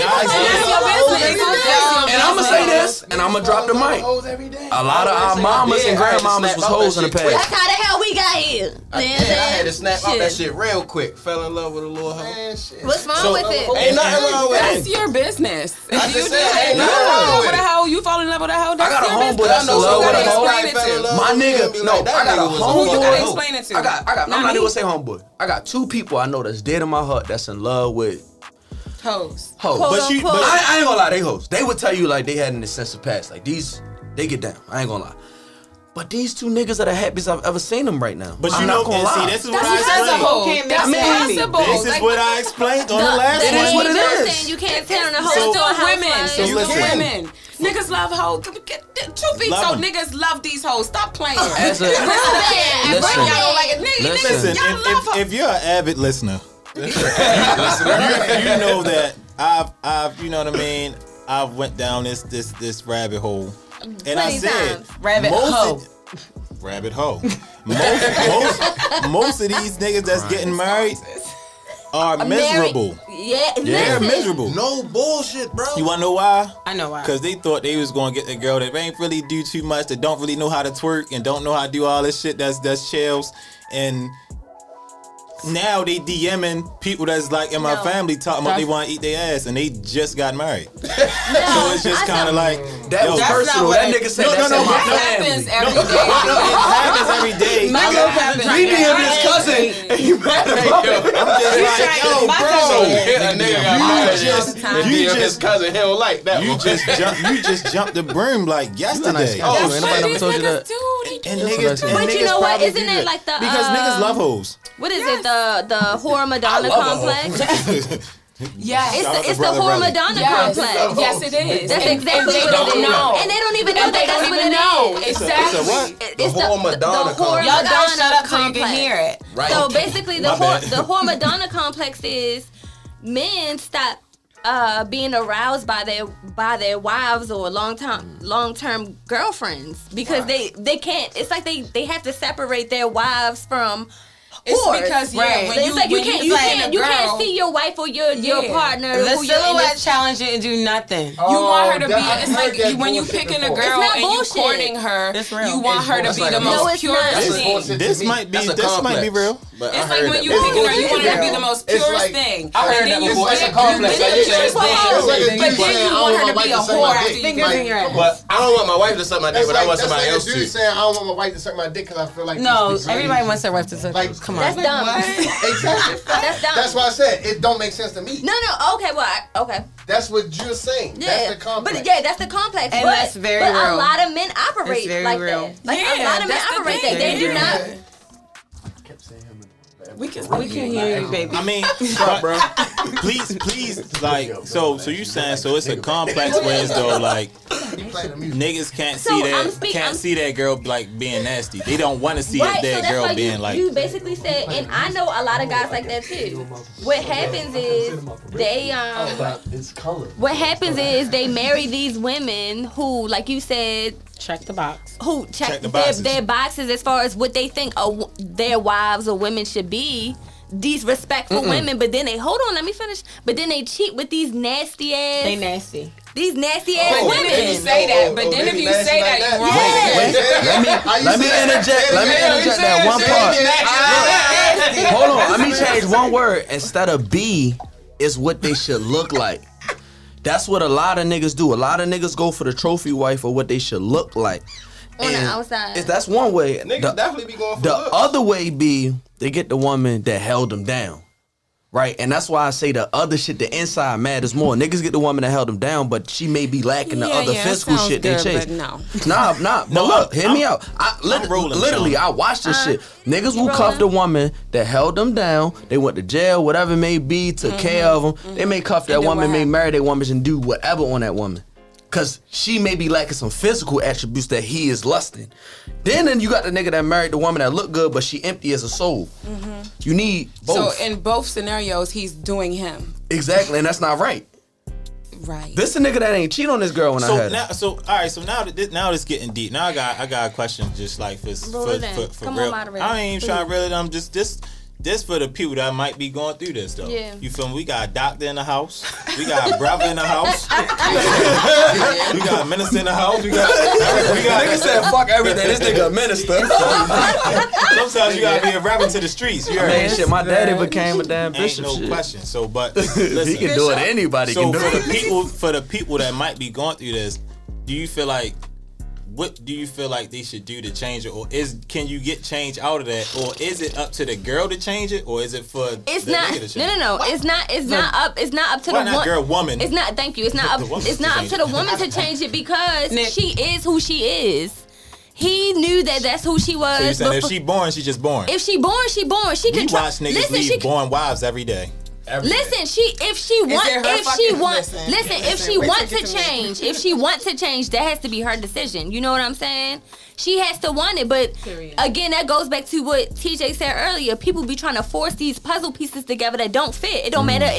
I'm gonna say this, and I'm gonna drop the mic. A lot of our mamas and grandmamas was hoes in the past. That's how the hell we got here. I had to snap out that shit real quick. Fell in love with a little hoe. What's wrong with it? Ain't nothing wrong with That's it. your business. I If just you said ain't fall nothing in wrong love with with a it. hoe, you fall in love with a hoe. I That's got a your homeboy business. that's in love with a hoe. My nigga, no, I got a Who you gotta homeboy. explain it to? I got. I'm Not not me. even say homeboy. I got 2 people I know that's dead in my heart that's in love with Hoes. hoes. But you, I ain't gonna lie, they hoes. They would tell you like they had an excessive past. Like these, they get down. I ain't gonna lie. But these 2 niggas are the happiest I've ever seen them right now. But I'm you not know, gonna and lie. see, this is what That's I explained. possible. Can't make That's me happy. possible. This is what I explained on the last It is one. what it is. Saying you can't turn a So- hoe to a women. housewife. So You listen. women. Niggas love hoes. Truth be Love told, 'em. niggas love these hoes. Stop playing. As a, Real bad. And Listen. bring y'all don't like it. Niggas, Listen. y'all love hoes. If you're an avid listener, you know that I've you know what I mean. I've went down this rabbit hole, and I Plenty said times. Rabbit hoe. rabbit hole. Most of these niggas that's getting married are miserable. Yeah, They're listen. miserable. No bullshit, bro. You wanna know why? I know why. Because they thought they was gonna get the girl that ain't really do too much, that don't really know how to twerk and don't know how to do all this shit that's shells. And now they DMing people that's like in my No. family talking about they want to eat their ass and they just got married. No, So it's just kind of like that was yo, personal. not That what nigga said No, that's no, in my no, happens family. every no, day. it happens every day. My little cousin We DM his cousin and you mad about it. I'm just like, yo, My bro. So cousin- a nigga got married. you His just- cousin, he don't like that You one. just jumped the broom like yesterday. Oh, That's ain't what nobody these never told you niggas that. do. And That's niggas, what I and But you niggas know what? probably Isn't do it that. like the, because niggas love hoes. What is it? The whore Madonna complex? Yes. It's the Brother whore Relly. Madonna Yes. complex. Yes, it is. That's And exactly they what don't it is. know. And they don't even know And that they that's don't what even it know. is. Exactly. It's a what? It's The whore Madonna the whore complex. Y'all don't shut Madonna up so you can complex. hear it. Right. So basically, the My bad. whore Madonna complex is men stop being aroused by their wives or long term girlfriends because they can't. It's like they have to separate their wives from. It's whores. because Right. when It's like you when can't find a you girl, can't see your wife or your Yeah. partner. The who you're in silhouette this- challenge didn't do nothing. You want her to be. I've It's heard like that when you bullshit picking a before. girl It's not and you bullshit. courting her. It's real. You want her to be the No, most it's pure not. It's thing. bullshit This to me. might be That's a this might be complex. real. But I It's like heard when you that. picking her, you It's want her to be real. the most It's purest like- thing. I heard And that then you before. It's a pick- complex. you Like you pick said, the it's purest bullshit. It's like thing. if But you then saying, you I want don't her to want be my a wife to suck whore my after dick. you Like, bring her in. come on. But I don't want my wife to suck my dick, That's but I want that's somebody like a else dude to. saying, I don't want my wife to suck my dick because I feel like No, this is everybody crazy. wants their wife to suck. Like, Come That's on. dumb. Exactly. That's dumb. That's why I said it don't make sense to me. No. Okay. Well. Okay. That's what you're saying. Yeah. That's the complex. But yeah, that's the complex. And but, that's very but a real. lot of men operate It's very like real. that. Like a Yeah, lot of men that's the operate thing. that. They do Very not. real. We can hear you, baby. I mean, bro, please, like, so you saying so it's a complex where it's though like niggas can't So, see that girl like being nasty. They don't want to see Right, so that that's girl why being like. you basically said, and I know a lot of guys like that too. What happens is they It's color. what happens is they marry these women who, like you said, Check the box. who check the boxes. their boxes as far as what they think their wives or women should be. These respectful women, but then they hold on, let me finish. But then they cheat with these nasty ass, They nasty. these nasty ass But then if you women. say that, but then if you say that, you're wrong. Let me interject. Let me interject that one part. Hold on. Let me change one word. Instead of be, is what they should look like. That's what a lot of niggas do. A lot of niggas go for the trophy wife or what they should look like. On the And outside. that's one way. Niggas definitely be going for The looks. other way be they get the woman that held them down. Right? And that's why I say the other shit, the inside matters more. Niggas get the woman that held them down, but she may be lacking the other physical shit they chase. But no. Nah. But look, hear me out. rolling, Literally, Sean. I watched this shit. Niggas will rolling? cuff the woman that held them down. They went to jail, whatever it may be, took care of them. They may cuff that then woman, what may happened? marry that woman and do whatever on that woman. Cause she may be lacking some physical attributes that he is lusting. Then you got the nigga that married the woman that look good, but she empty as a soul. You need both. So in both scenarios, he's doing him. Exactly, and that's not right. Right. This a nigga that ain't cheat on this girl when I had her. All right. So now it's getting deep. Now I got a question just like for Come real. on, moderator. I ain't even trying to reel it. I'm just this for the people that might be going through this though. Yeah. You feel me? We got a doctor in the house. We got a brother in the house. We got a minister in the house. We got Nigga said fuck everything. This nigga a minister. Sometimes you gotta be a rapper to the streets. You heard Man, me? shit, my daddy became a damn Ain't bishop. no shit. question. So, but listen, He can do it. Anybody so can do it. for the people that might be going through this, do you feel like what do you feel like they should do to change it, or can you get change out of that, or is it up to the girl to change it, or is it for It's the not. nigga to change No. It's not. It's not up. It's not up to Why the not girl, woman? It's not. Thank you. It's not up. The woman It's to not up change to it. the woman to change it because Nick. she is who she is. He knew that that's who she was. So you saying if before- she born, she just born? if she born, she born. She We can watch niggas listen. leave She born wives every day. Listen, if she it her fucking- wants, listen, if she wait wants till to you get to me. change, if she wants to change, that has to be her decision. You know what I'm saying? She has to want it, but Period. again, that goes back to what TJ said earlier. People be trying to force these puzzle pieces together that don't fit. It don't matter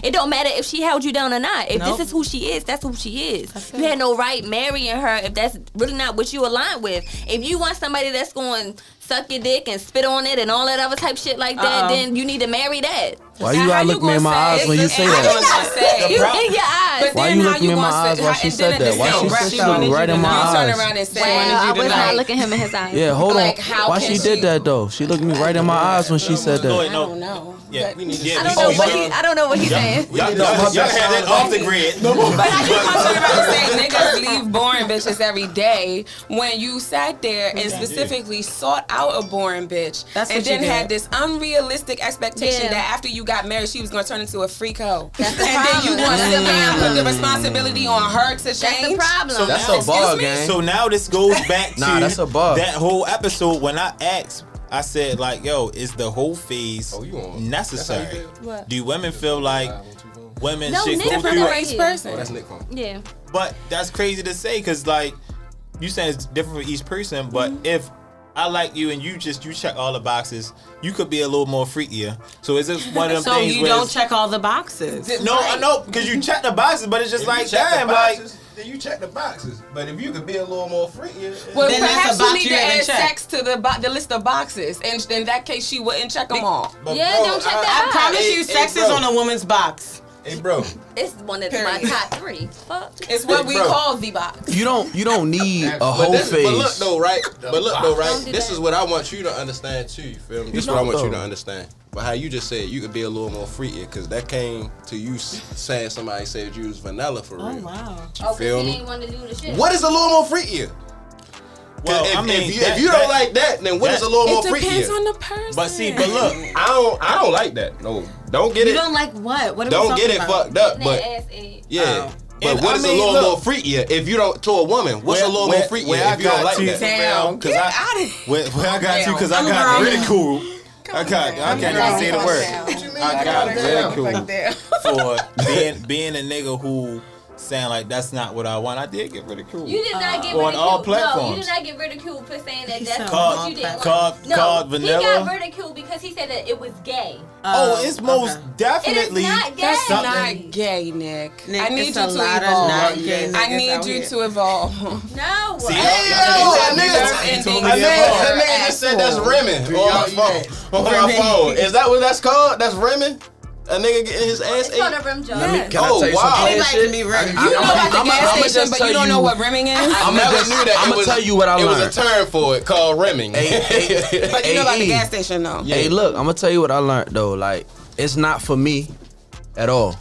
if she held you down or not. If this is who she is, that's who she is. You had no right marrying her if that's really not what you align with. If you want somebody that's going to suck your dick and spit on it and all that other type shit like that, then you need to marry that. Why you gotta look me in my eyes when you say I did that? not say you in your eyes. But Why then you how look me you in my gonna eyes say- while she and said then that? Why at the she same said breath, that right in my you turn eyes? around and say, Wow, I was like, not looking him in his eyes. Yeah, hold Like, on. how Why can she she- did that though? She looked me right in my eyes when she said No, that. I don't know. Yeah, But- yeah. I don't know what he. I don't know what he's saying. Y'all had that off the grid. But how you gonna turn around and say niggas leave boring bitches every day when you sat there and specifically sought out a boring bitch That's and what you then had did. this unrealistic expectation Yeah. that after you got married she was gonna turn into a freak hoe. That's the And then you problem. want to sit there and put the responsibility on her to That's the change. problem. That's a ball me? game. So now this goes back to Nah, that's a bug. that whole episode when I asked, I said like, yo, is the whole phase Oh, you on. necessary? That's how you What? Do women feel like women No, should Nick go from through the it? race person. Oh, that's Nick phone. Yeah. But that's crazy to say because like you saying it's different for each person. But Mm-hmm. if I like you and you check all the boxes, you could be a little more freakier. So is it one of them So things you where don't it's- check all the boxes. No, I know because you check the boxes, but it's just If like you check damn, the like boxes, then you check the boxes. But if you could be a little more freakier, Well, Then that's perhaps a box you need you to haven't add checked. sex to the list of boxes, and in that case, she wouldn't check them all. But Yeah, bro, don't check I that promise Hey, you, hey, sex is bro. on a woman's box. Hey, bro. It's one of my Period. top 3. Fuck. It's what we Bro. call the box. You don't need a But, whole this, phase. but look though, right? Don't do This that. is what I want you to understand too. You feel me? This is what I know, want you though. to understand. But how you just said you could be a little more freakier, because that came to you saying somebody said you was vanilla for real. Oh wow. Oh, feel because me? he ain't want to do the shit. What is a little more freakier? well, if, I mean, if you don't like that, then what is a little more It depends freakier? on the person. But see, but look, I don't like that. No, don't get You it. don't like what? What are we Don't talking get it about? fucked up. That But ass ate. yeah. But And what I is mean, a little look, more freakier if you don't to a woman? What's a little more freakier if you don't like that? Damn, Because get I, out of here. where I got to, because I I'm got grown. ridiculed. I can't even say the word. I got ridiculed for being a nigga who saying like that's not what I want. I did get ridiculed. You did not get On ridiculed. all No, platforms. you did not get ridiculed for saying that He that's said what you didn't called- want. No, called he vanilla. got ridiculed because he said that it was gay. Oh, it's most okay. definitely. It is not gay. That's something- not gay, Nick. Nick, I need it's you a to lot of evolve. not gay I niggas need out you here. to evolve. No. See, Hey, that yo, that he told nigga, me that to nigga just said that's Asshole. rimming on my phone. On my phone. Is that what that's called? That's rimming? A nigga getting his ass It's called ate? a rim job. Can I Oh, tell you wow. some plain Anybody shit? can be ready. You know about the I'ma gas just station, but tell you don't you- know what rimming is? I never knew that. I'ma tell you what I It learned. was a term for it called rimming. But you know about the AE. gas station, though. Hey, look, I'm gonna tell you what I learned though. Like, it's not for me at all.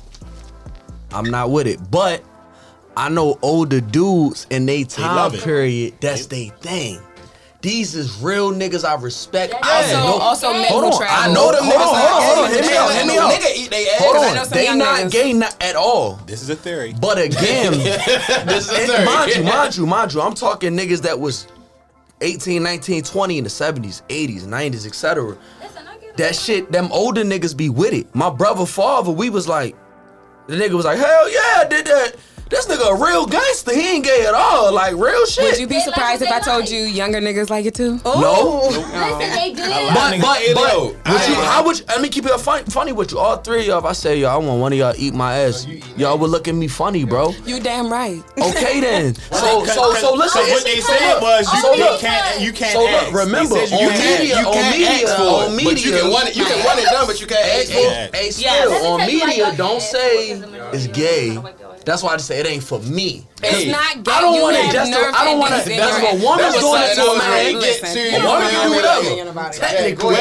I'm not with it. But I know older dudes in they time love it. period, that's they thing. These is real niggas I respect. That's I Also, know- also men Hold who on, travel. I know them niggas. Hold on, Hit me out. hit me out. Nigga eat they ass. Hold I know on, some they young not niggas. gay not at all. This is a theory. But again, This is and third. mind you, I'm talking niggas that was 18, 19, 20 in the 70s, 80s, 90s, etc. Listen, I get it. That shit, them older niggas be with it. My brother father, we was like, the nigga was like, hell yeah, I did that. This nigga a real gangster. He ain't gay at all. Like real shit. Would you be surprised if I told you younger niggas like it too? No. Listen, they good. How would you, let me keep it funny with you. All three of y'all, if I say y'all, I want one of y'all eat my ass, y'all would look at me funny, bro. You damn right. Okay then. So listen. So what they said was you can't. So look, remember on media, but you can want it done, but you can't ask for it. Hey, still on media, don't say it's gay. That's why I just say it ain't for me. It's not gay. I don't want to. I don't want to. That's what a woman's doing it to a man. A woman can do whatever. Technically,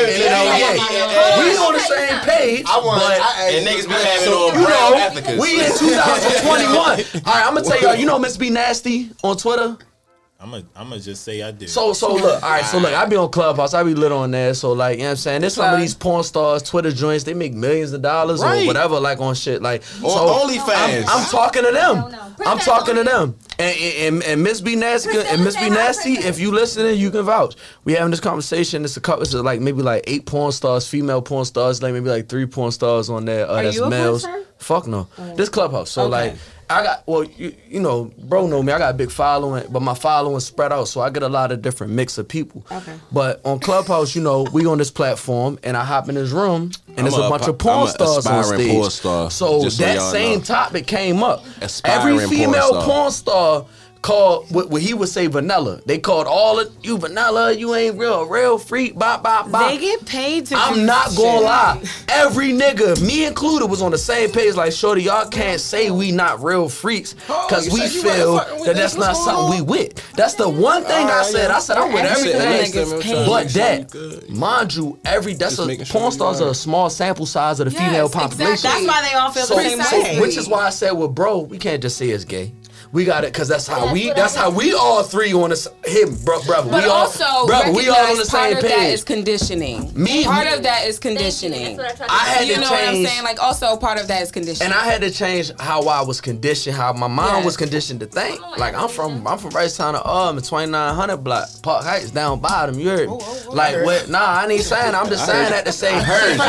we on the same page. And niggas be having on brown ethicas. We in 2021. All right, I'm gonna tell y'all. You know Miss B Nasty on Twitter. I'm gonna just say I do. So look, all right. So look, I be on Clubhouse. I be lit on there. So like, you know what I'm saying? There's some of these porn stars, Twitter joints. They make millions of dollars or whatever, like on shit. Like OnlyFans. I'm talking to them. I'm talking to them. And Miss B Nasty and Miss B Nasty, if you listening, you can vouch. We having this conversation. It's like maybe like 8 porn stars, female porn stars, like maybe like 3 porn stars on there. That's you a males. porn star? Fuck no. This Clubhouse. So like. I got, you know, bro know me. I got a big following, but my following spread out, so I get a lot of different mix of people. Okay. But on Clubhouse, you know, we on this platform, and I hop in this room, and there's a bunch of porn stars on stage. Porn star, so that same topic came up. Aspiring Every female porn star called what he would say vanilla. They called all of you vanilla. You ain't real freak. Bop bop bop. They get paid to. I'm not gonna lie. Every nigga, me included, was on the same page. Like, shorty, y'all can't say we not real freaks because we feel that that's not something we with. That's the one thing I said. I said I'm with everything, but that, mind you, porn stars are a small sample size of the female population. Exactly. That's why they all feel the same way. Which is why I said, well, bro, we can't just say it's gay. We got it, cause that's how we all three on the brother. But we all, also brother, we all on the same part page. of that is conditioning. Part of that is conditioning. I had to change. You know what I'm saying? Like, also part of that is conditioning. And I had to change how I was conditioned, how my mind was conditioned to think. Like I'm from Ricetown in 2900 block, Park Heights down bottom. You heard me? Like what? Nah, I ain't saying. I'm just saying that to say heard.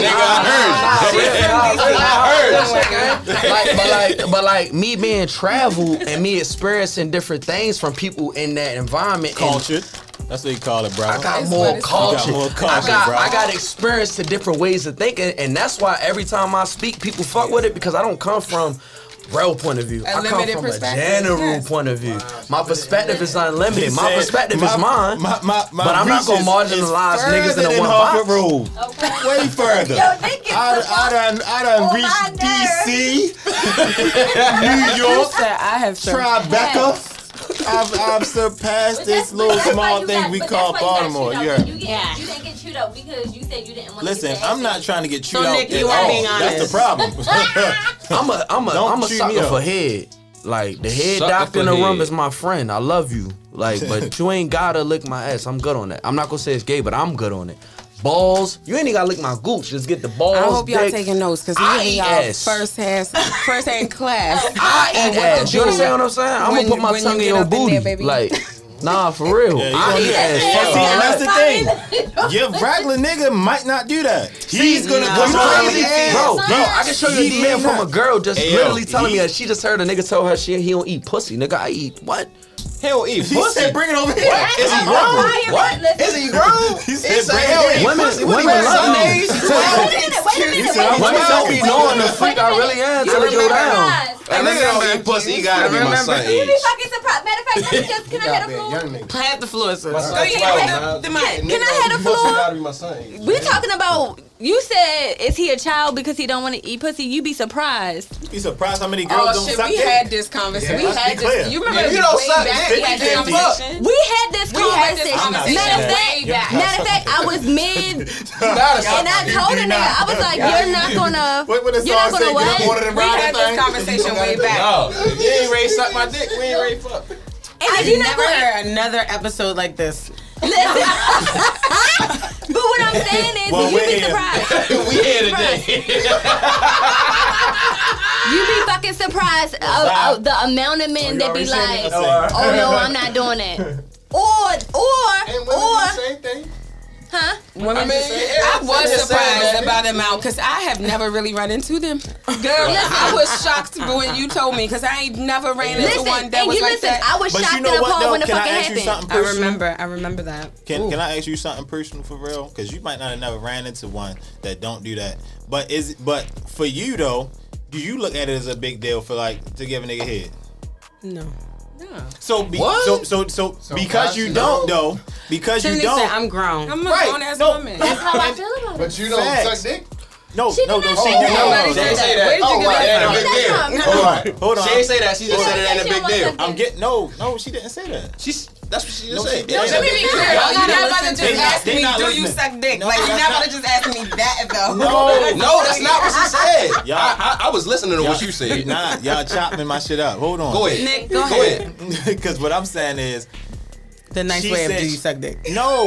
But like me being traveled and me experiencing different things from people in that environment. Cultured. That's what you call it, bro. I got more culture. I got bro. experience to different ways of thinking, and that's why every time I speak, people fuck with it because I don't come from real point of view. I come from a general point of view. My perspective is unlimited. My perspective is mine. But I'm not gonna marginalize niggas in a one box. Okay. Way further. I done reached DC, New York, Tribeca. I've surpassed this little small thing we call Baltimore. You didn't get chewed up because you said you didn't want to. Listen, I'm not trying to get chewed out Nick, at you all. are being honest. That's the problem. I'm a sucker for head. Like the head doctor in the room is my friend. I love you. Like, but you ain't gotta lick my ass. I'm good on that. I'm not gonna say it's gay, but I'm good on it. Balls, you ain't even gotta lick my gooch. Just get the balls. I hope y'all dick. taking notes because we in y'all first hand class. I eat ass. You understand what I'm saying? I'm gonna put my tongue in your booty. There, like, nah, for real. I eat ass. See, and that's the thing. Your regular nigga might not do that. He's gonna come crazy. Bro, I can show you a DM from a girl just literally telling me that she just heard a nigga tell her he don't eat pussy. Nigga, I eat what? He don't eat pussy. He said, bring it over here. What? Is he grown? What? Is he grown? He said, bring it over here. Women love me. Wait a minute. Women don't be knowing the freak I really am till it go down. That nigga don't eat pussy. He gotta be my son You age. be fucking surprised. Matter of fact, let me just, can I hit the floor? Have the floor, sis. Can I hit the floor? Gotta be my son age. We talking about. You said, is he a child because he don't want to eat pussy? You be surprised. You be surprised how many girls don't suck we dick. had this conversation. Yeah, we had this. You remember you don't suck back, dick. we had this conversation. We had this conversation. Matter of fact, I was mid, and I told a nigga, I was like, you're not gonna what? We had this conversation way back. No, if you ain't ready to suck my dick, we ain't ready to fuck. I've never heard another episode like this. Listen. But what I'm saying is, you be surprised. We here today. You be fucking surprised of the amount of men that be like, oh no, I'm not doing it. Or And women do the same thing. Huh? I was surprised about the amount because I have never really run into them. Girl, I was shocked when you told me because I ain't never ran into one that was like that. I was shocked and appalled when the fucking happened. I remember that. Can I ask you something personal for real? Because you might not have never ran into one that don't do that. But for you though, do you look at it as a big deal for like to give a nigga head? No. So because you don't though, because you don't. I'm grown. I'm a grown ass woman. That's how I feel about it. But you don't suck dick? No, she didn't say that. Hold on. She ain't say that. She just said it ain't a big deal. I'm getting no. She didn't say that. That's what she just said. Let me be clear. You're not about to just ask me, do you suck dick? Like, you're not about to just ask me that, though. No, that's not what she said. I was listening to what you said. Nah, y'all chopping my shit up. Hold on. Go ahead. Nick, go ahead. Because what I'm saying is, the nice way of do you suck dick? No.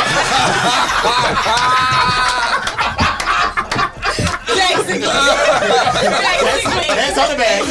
Hands on the bag.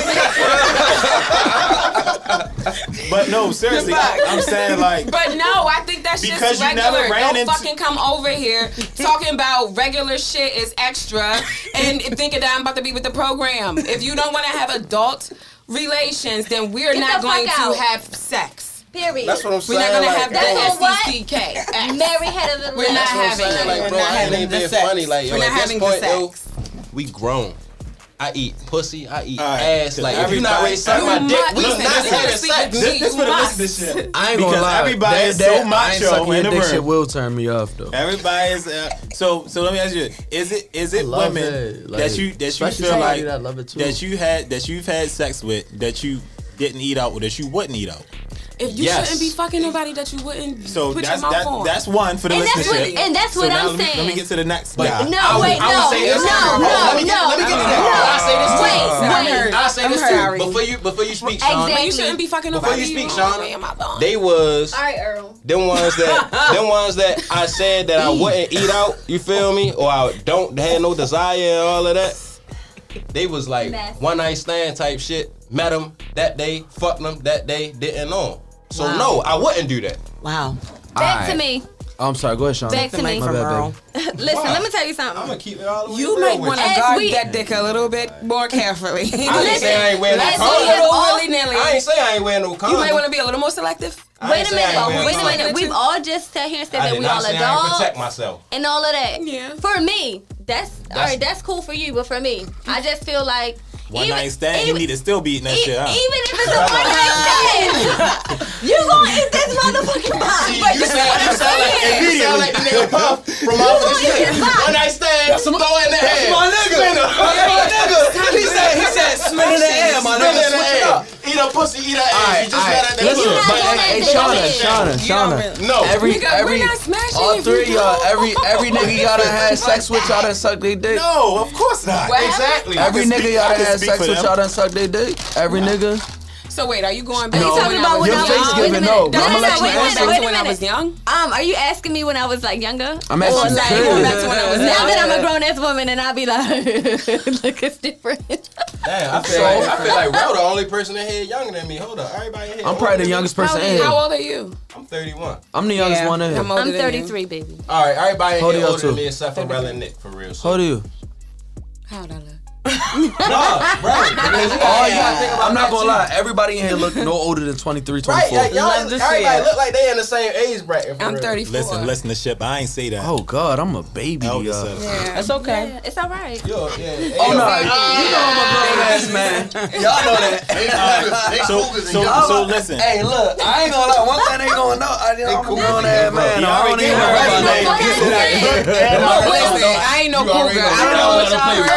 But no, seriously, I'm saying like. But no, I think that's just because regular. You never ran Don't fucking come over here talking about regular shit is extra and thinking that I'm about to be with the program. If you don't want to have adult relations, then we're not going to have sex. Period. That's what I'm saying. We're not gonna have that SECK. Mary had a little. We're not having it. Like, bro, I ain't being funny. Like, yo, we're not at having this point, sex. yo, we grown. I eat pussy. I eat right. ass. Like, if you're not ready to suck my dick, we not having sex. This for the listen to this shit. I ain't gonna lie. Everybody is so macho in the room. room. Shit will turn me off though. Everybody is so let me ask you: Is it women that you feel like that you've had sex with that you didn't eat out or that you wouldn't eat out? If you shouldn't be fucking nobody that you wouldn't put your mouth on. That's one for the listenership. And that's what I'm saying. Let me get to the next guy. No, wait, no. Let me get to that. I'll say this too. Before you speak, Sean. Exactly. You shouldn't be fucking nobody. Before you speak, Sean, they was all right, Earl. them ones that I said that I wouldn't eat out. You feel me? Or I don't have no desire and all of that. They was like one night stand type shit. Met them that day, fucked them that day, didn't know. So no, I wouldn't do that. Wow. Back to me. I'm sorry. Go ahead, Sean. Back to me. My bad, Listen, let me tell you something. I'm gonna keep it all the way. You might want to guard that dick a little bit more carefully. I ain't say I ain't wearing no condom. I ain't say I ain't wearing no condom. You might want to be a little more selective. Wait a minute. We've all just sat here and said that we all adults. I protect myself. And all of that. Yeah. For me, that's all right. That's cool for you, but for me, I just feel like. One night stand, you need to still be eating that shit, huh? Even if it's a one night stand, you gonna eat this motherfucking pop. You sound like the nigga Puff from off of the shit. One night stand, throw in the air. My nigga. He said, spin in the air, my nigga. Switch it up. Eat a pussy, eat a ass. You just got that. Listen, but hey, Shauna. No. All three of y'all, every nigga y'all done had sex with, y'all done sucked their dick. No, of course not. Exactly. Every nigga y'all done had sex with, y'all done sucked their dick. Every nigga. So wait, are you going back? Are you talking about when I was when I was young? Are you asking me when I was like younger? I'm asking like, going back to when I was now that I'm a grown ass woman and I be like, look, it's different. Damn, I feel like Ro the only person in here younger than me. Hold up, everybody in here. I'm probably the youngest person in here. How old are you? I'm 31. I'm the youngest one in here. I'm 33, baby. All right, everybody in here older too. than me except for Rel and Nick, for real. How old are you? How old I look? I'm not gonna lie. Everybody in here look no older than 23, 24. Right, everybody look like they in the same age bracket. I'm 34. Listen to ship. I ain't say that. Oh God, I'm a baby. Yeah, it's okay. Yeah, it's all right. Oh no, you know I'm a grown ass man. Y'all know that. So listen. Hey, look, I ain't gonna lie. One thing they gonna know, I'm a grown ass man. I don't even know I ain't no cool girl. I don't know what y'all heard.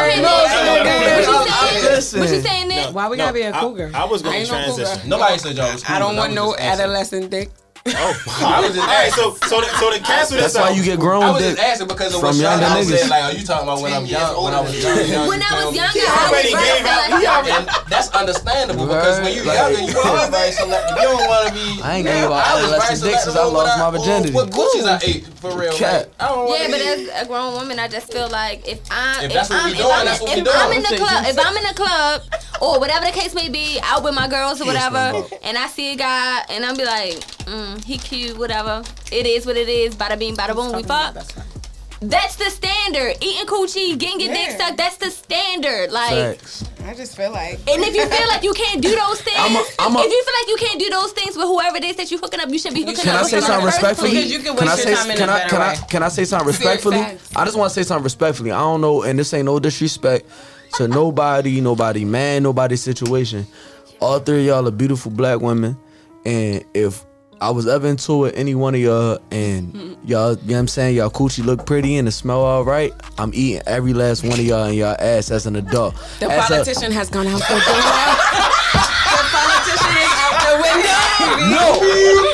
What you saying, Nick? Why we gotta be a cougar? I was gonna transition. Nobody said y'all was cool. I don't want no adolescent dick. Oh, I was just so to cancel this. That's why you get grown. I was just asking because of what Sean said. Like, are you talking about when I'm young? When I was young? When I was younger, and that's understandable because when you younger, you are very selective. You don't want to be. I ain't gonna about adolescent dick since I lost my virginity. What Gucci's I ate for real? Cat. Yeah, but as a grown woman, I just feel like if I'm in the club or whatever the case may be, out with my girls or whatever, and I see a guy, and I'm be like, he cute, whatever. It is what it is. Bada bing, bada boom, we fuck. That's the standard. Eating coochie, getting your dick sucked, that's the standard. Like, Facts. I just feel like. and if you feel like you can't do those things, if you feel like you can't do those things with whoever it is that you hooking up, you should be hooking Can up I with say them something in the first respectfully? place. Because you can waste your time in a better way. Can I say something respectfully? facts. I just want to say something respectfully. I don't know, and this ain't no disrespect to nobody, man, nobody situation. All three of y'all are beautiful black women, and if I was ever into it, any one of y'all, and y'all, you know what I'm saying, y'all coochie look pretty and it smell all right, I'm eating every last one of y'all in y'all ass as an adult. The politician has gone out the door. The politician is out the window. No.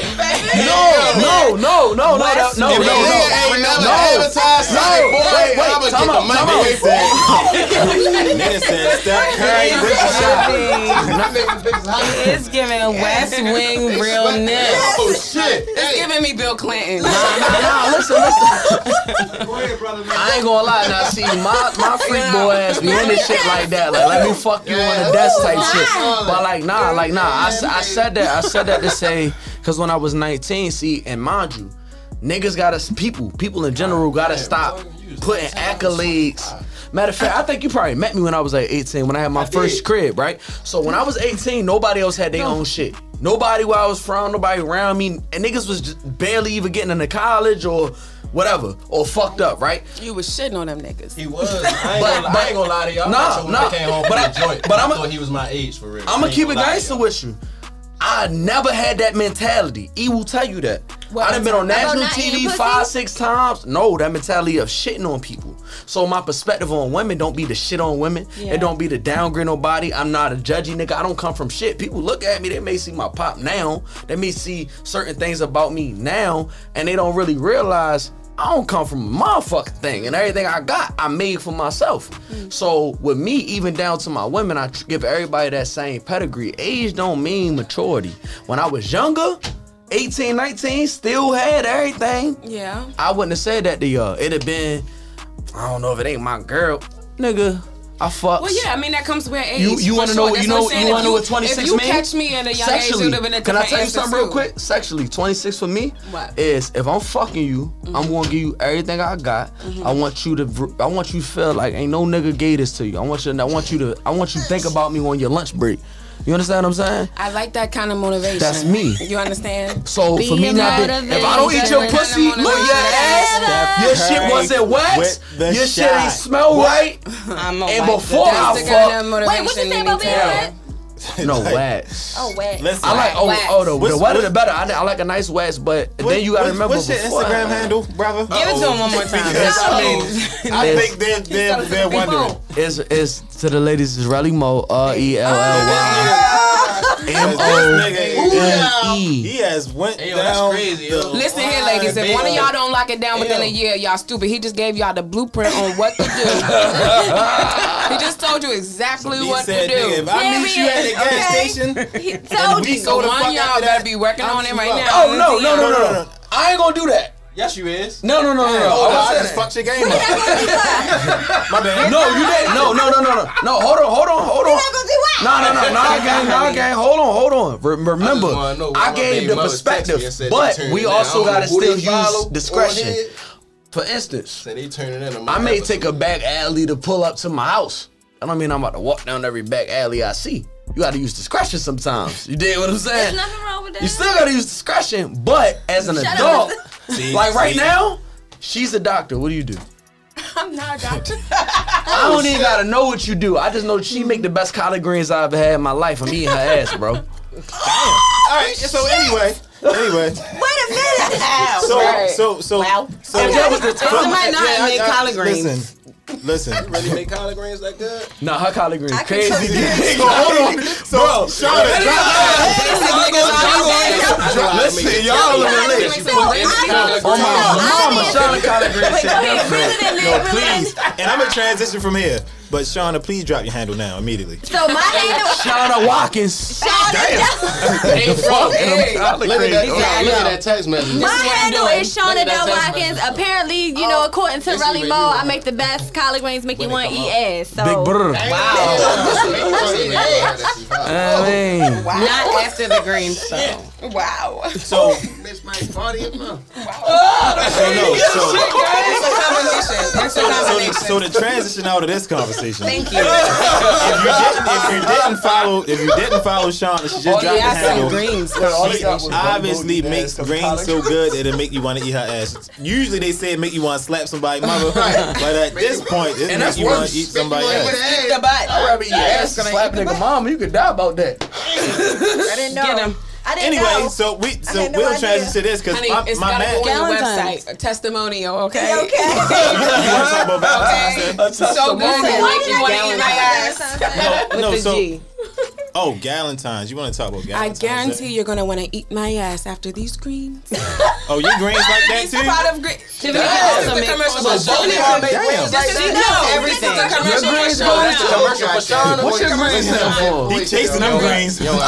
Nigga said Steph Curry with the shot. It's giving West Wing realness. Oh shit! It's giving me Bill Clinton. Nah, listen. Go ahead, brother. Man. I ain't gonna lie. Now, see, my freak boy ass be into shit like that. Like, let me fuck you on the desk type shit. But like, nah. I said that to say, cause when I was 19, see, and mind you, niggas gotta, people in general gotta stop putting accolades. Matter of fact, I think you probably met me when I was like 18, when I had my first crib, right? So when I was 18, nobody else had their own shit. Nobody where I was from, nobody around me, and niggas was just barely even getting into college or whatever, or fucked up, right? You was shitting on them niggas. He was. I ain't gonna lie to y'all. When I came home from the joint, I thought he was my age for real. I'm gonna keep it gangster with you. I never had that mentality. E will tell you that. I done been on national TV 5-6 times. No, that mentality of shitting on people. So my perspective on women don't be to shit on women. Yeah. It don't be to downgrade nobody. I'm not a judgy nigga. I don't come from shit. People look at me, they may see my pop now. They may see certain things about me now, and they don't really realize I don't come from a motherfucking thing, and everything I got, I made for myself. So with me, even down to my women, I give everybody that same pedigree. Age don't mean maturity. When I was younger, 18, 19, still had everything. Yeah. I wouldn't have said that to y'all. It'd have been, I don't know if it ain't my girl. Nigga, I fuck. Well, yeah, I mean, that comes with age. You want to know what 26 If you mean? catch me at a young age, Sexually, you'd have been a can I different tell you answer something real too. quick? Sexually, 26 for me What? is if I'm fucking you, I'm gonna give you everything I got. I want you to feel like ain't no nigga gave this to you. I want you to think about me on your lunch break. You understand what I'm saying? I like that kind of motivation. That's me. You understand? So for me not to, if I don't eat your pussy or your ass, your shit wasn't wet, your shit ain't smell right, and before I fuck, Wait, what you say about being wet? no wax. Oh, wet. Listen, I like the What's- wetter the better. I like a nice wax, but then you gotta remember What's your before- Instagram handle, brother? Give it to him one more time. Because, I mean, I It's- think they're wondering. It's to the ladies. It's Relly Mo, RELLY MOE. He has went Hey, yo, that's down. crazy, yo. Listen here, ladies. If one of y'all don't lock it down within a year, y'all stupid. He just gave y'all the blueprint on what to do. He just told you exactly He what said, to do. nigga, if I meet you at the gas station, He told you. So the one fuck of y'all after better that, be working on it right now. Oh no! I ain't gonna do that. Yes, you is. No. I just fucked your game up. My bad. No, you didn't. No. Hold on. Nah, gang. Hold on. Remember, I gave the perspective, but we also gotta still use discretion. For instance, Say they turning in. I may take a back alley to pull up to my house. I don't mean I'm about to walk down every back alley I see. You gotta use discretion sometimes. You dig what I'm saying? There's nothing wrong with that. You still gotta use discretion, but as an adult, like right now, she's a doctor. What do you do? I'm not a doctor. I don't even gotta know what you do. I just know she make the best collard greens I ever had in my life. I'm eating her ass, bro. All right. So anyway. Wait a minute. So If that was the time, somebody not make collard greens. Listen. Really make collard greens like that? Nah, her collard greens crazy. So hold on. So Shauna, listen, y'all are related. On my mama, Shauna collard greens shit different. No, please. And I'm gonna transition from here. But Shauna, please drop your handle now immediately. So my handle. Shauna Watkins. Hey, bro. Look at that text message. My handle is Shauna Look at that Del text Watkins. message. Apparently, you know, according to This Relly is Mo, what you I make the best collard greens, make you want to eat ass. So Big brother. Wow. Not after the green show. Wow. So Miss my party or no? So the transition out of this conversation. Thank you. If you didn't follow Shauna, she just dropped the handle. Greens. She obviously makes greens so good it'll make you want to eat her ass. Usually they say it make you want to slap somebody's mother, but at this point it makes you want to eat somebody's ass. The butt. I'd rather eat your ass than slap nigga mama. You could die about that. I didn't know. Get him. I didn't Anyway, know. so I had no we'll idea. transition to this because Honey, it's my gotta man. go on the Valentine's. website. A testimonial, okay? Okay. You want to talk about Valentine's Day? So good. Like you want to eat my ass. No, the so G. Galentine's. You want to talk about I Galentine's? guarantee you're gonna want to eat my ass after these greens. Oh, you greens like that He's too? proud of greens. This is the commercial for So both of Shauna. y'all make Damn. greens like This is that? everything. This is the Your commercial greens for go Shauna. into commercial for Shauna. What's your greens stand for? He chasing them greens. Hey,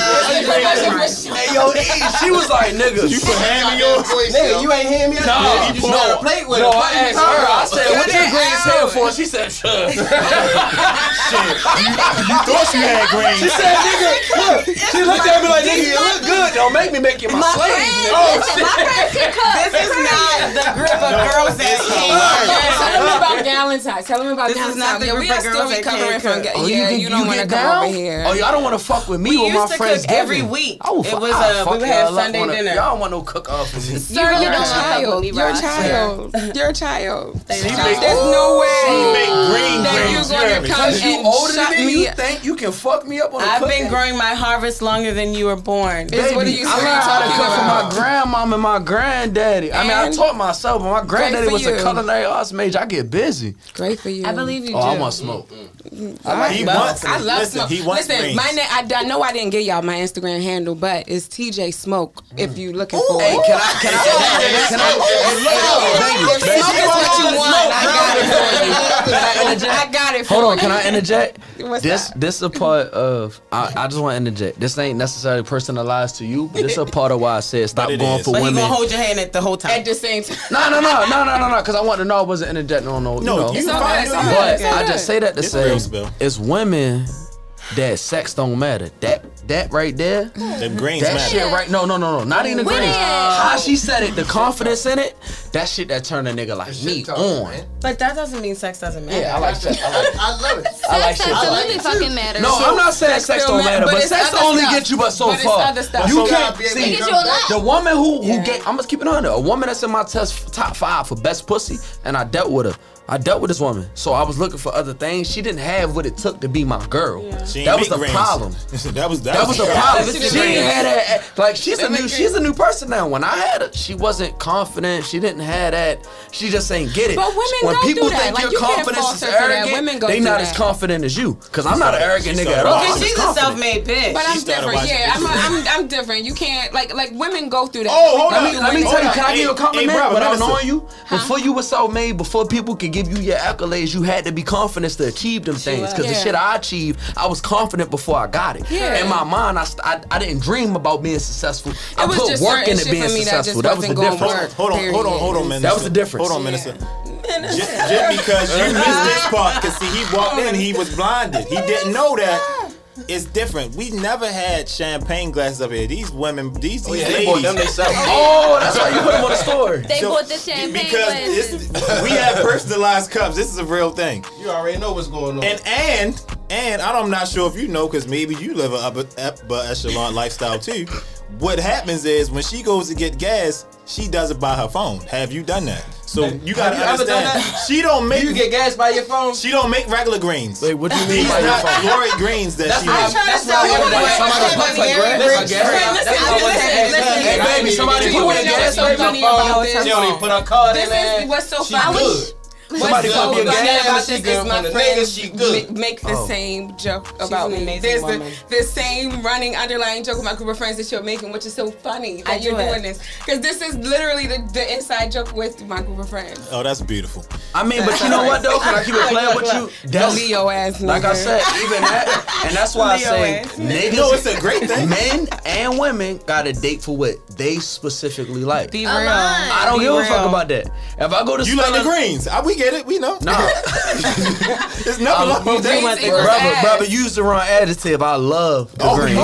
yo, she was like, nigga. You put ham in yours? Nigga, you ain't hear me? No, You shared a plate with no, her. I asked her. I said, what your greens stand for? She said, sure. Shit. You thought you had greens. She said, nigga, look. She looked at me like, nigga, you look good. Don't make me make you my slave, nigga. My friends can cook. This is not the group of girls that Tell them about Galentine's. Tell them about This is Galentine's. not the Yeah, we group are of still girls that recovering can't from. cook. Yeah, you don't want to come over here. Oh, y'all don't want to fuck with me We or my used to friends cook every Giving. week. I will It fuck- was, I'll fuck we would have y'all up Sunday on a- dinner. Y'all don't want no cook off for me. Sir, you're a child. You're a child. You're a child. There's no way Make green that greens. you're going to come Because you and older shut than me, me. you think you can fuck me up on a I've cooking? been growing my harvest longer than you were born. What are you I learned how to talking cook from my about? grandmom and my granddaddy. I mean, I And? taught myself, but my granddaddy for was a you. culinary arts major. I get busy. Great for you. I believe you do. Oh, I want smoke. He wants I love Listen, smoke. he wants Listen, greens. my name. I know I didn't get y'all my Instagram handle, but it's TJ Smoke. If you looking for Hey, it. can I? If smoke is what you want, I got it for you. I got it for you. Hold on, can I interject? What's This that? this a part of I just want to interject. This ain't necessarily personalized to you, but this a part of why I said stop But it going is. for But he women. gonna hold your hand at the whole time. At the same time. No, because I want to know I wasn't interjecting on no. No, you you know. all fine. good, it's all But good. I just say that to It's say real spill. it's women that sex don't matter. That right there. Them greens That matter. shit right no not even the Women. greens. How she said it, the confidence in it, that shit that turn a nigga like me on. But that doesn't mean sex doesn't matter. Yeah, I like sex. I love it. I like Sex shit. absolutely fucking matters. No, I'm not saying sex still don't matter, matter, but it's sex other only stuff. get you but so But it's far. other stuff. You You can't gotta be able to see Get come you a back. lot. the woman who get. I'm just keeping it on A woman that's in my top 5 for best pussy, and I dealt with her. I dealt with this woman, so I was looking for other things. She didn't have what it took to be my girl. She ain't That was make the greens. problem. That was That was the problem. That was the She ain't had that. Like she's That make a new person now. When I had her, she wasn't confident. She didn't have that. She just ain't get it. But women when go people through that. think Like, your you can't confidence fault is her for that. arrogant, Women go they through not that. as confident as you. Cause I'm not an arrogant nigga at all. Because I'm she's just a confident. self-made bitch. But I'm She started different. watching Yeah, I'm different. You can't like women go through that. Oh, hold on. Let me tell you, can I give you a Hey, compliment brother, without listen. knowing you? Before you were self-made, before people could give you your accolades, you had to be confident to achieve them things. Because the Yeah. shit I achieved, I was confident before I got it. Yeah. In my mind, I didn't dream about being successful. I was put just work certain into shit being for me that just successful. That was the wasn't gonna difference. work. Hold on, Minister. That was the difference. Hold on, Minister. Just because you missed this part, because see, he walked in, he was blinded. He didn't know that. It's different. We never had champagne glasses up here. These women, these They bought them ladies. themselves. Oh, that's why you put them on the story. They So, bought the champagne because glasses. we have personalized cups. This is a real thing. You already know what's going on. And I'm not sure if you know, because maybe you live an upper echelon lifestyle too. What happens is when she goes to get gas, she does it by her phone. Have you done that? So you gotta Have you ever done understand. that? She don't Do make you get gas by your phone? she don't make regular greens. Wait, what do you mean These by your not phone? glory greens that she makes. trying to That's sell why you everybody- like somebody somebody puts like gas. bread? Listen, Like gas? listen. Hey, baby, somebody You put wanna your know gas, what's so baby. funny about this? She don't even put her card in This there. is what's so She funny. good. Somebody What's so put your funny gas. about She this good is my from the friends niggas, she good. make the same joke about an me. amazing There's woman. the same running underlying joke with my group of friends that you're making, which is so funny that I you're do it. doing this. Because this is literally the inside joke with my group of friends. Oh, that's beautiful. I mean, but you know what though? Can I keep it playing with you? That's Leo ass nigga. like I said, even that, and that's why I say niggas, No, it's a great thing. men and women got to date for what they specifically like. Be real. Aligned. I don't Be give a real. fuck about that. If I go to You like the spelling- greens? We we get it. We know. Nah, There's nothing wrong with that. brother, you used the wrong adjective. I love the greens.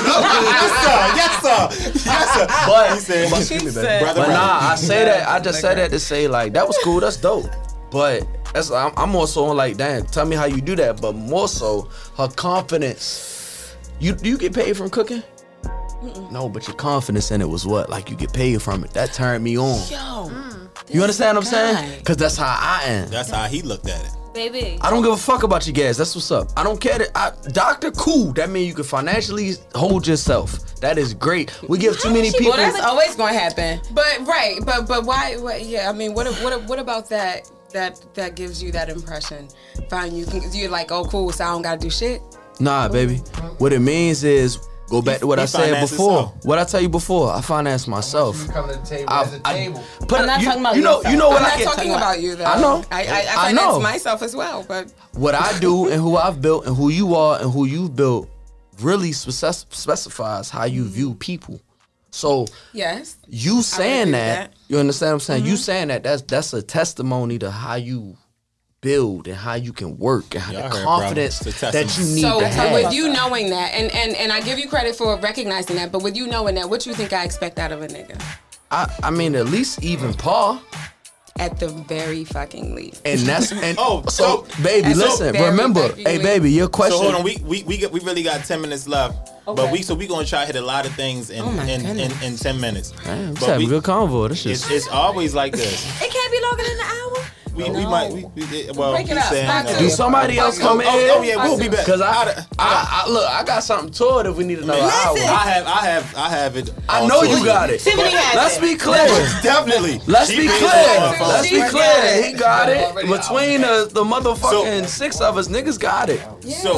Yes, sir. But, He said, brother. but nah, I say that. I just said that to say like that was cool. That's dope. But I'm more so on like, damn, tell me how you do that. But more so, her confidence. Do you get paid from cooking? No, but your confidence in it was what? Like you get paid from it. That turned me on. Yo, You understand what I'm saying? Because that's how I am. That's how he looked at it. Baby. I don't give a fuck about your gas. That's what's up. I don't care that doctor, cool. That means you can financially hold yourself. That is great. We give too many people. well, that's always gonna happen. But right, but why? Yeah, I mean, what about that? That gives you that impression. Fine, you're like, oh, cool. So I don't gotta do shit. Nah, baby. What it means is go back to what I said finance before. himself. What I tell you before. I finance myself. You come to the table as a table. But I'm not talking about you know yourself. what I'm I not get. talking about you though. I know. I I finance know. myself as well, but What I do and who I've built and who you are and who you've built really specifies how you view people. So yes. you saying agree with that, you understand what I'm saying? You saying that's a testimony to how you build and how you can work and how Yeah, I the heard, confidence brother. It's a that you need So to have. with you knowing that, and I give you credit for recognizing that, but with you knowing that, what you think I expect out of a nigga? I mean, at least even Paul. At the very fucking least. And that's and Oh, so so- baby, and so listen, very remember, fucking hey late. baby, your question. So hold on, we really got 10 minutes left, but we gonna try to hit a lot of things in Oh my goodness. in 10 minutes. Damn, But just having a we- good convo. This shit. It's always like this. It can't be longer than an hour. We might well Break it he's up. saying Back that- to Do somebody else come in? Oh yeah, we'll be back. Cause I look, I got something to it if we need another hour. I have it. I know you got it. Tiffany has Let's it. be clear. Definitely. Let's She be pays clear. on her phone. Let's be She clear. got it. He got it. Between the motherfucking six of us, niggas got it. So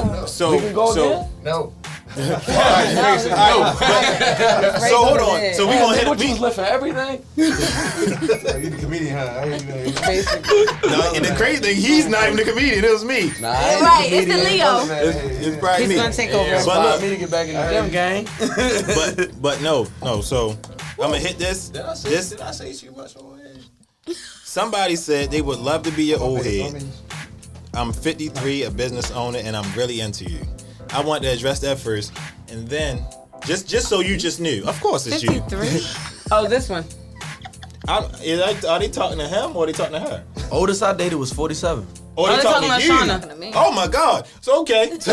No. So hold on. So we gonna hit What you was it. lifting everything? You the comedian, huh? And the crazy thing, he's not even the comedian. It was me. Nah, I ain't Right, it's the comedian. Leo. It's probably He's me. gonna take over. But look, Me to get back in the gym gang. but no. So I'm gonna hit this. Did I say too much on here? Somebody said they would love to be your old head. I'm 53, a business owner, and I'm really into you. I want to address that first, and then just so you just knew. Of course, it's you. 53. Oh, this one. Are they talking to him or are they talking to her? Oldest I dated was 47. Or they're talking about to you? Shauna. Oh my God. So okay. So,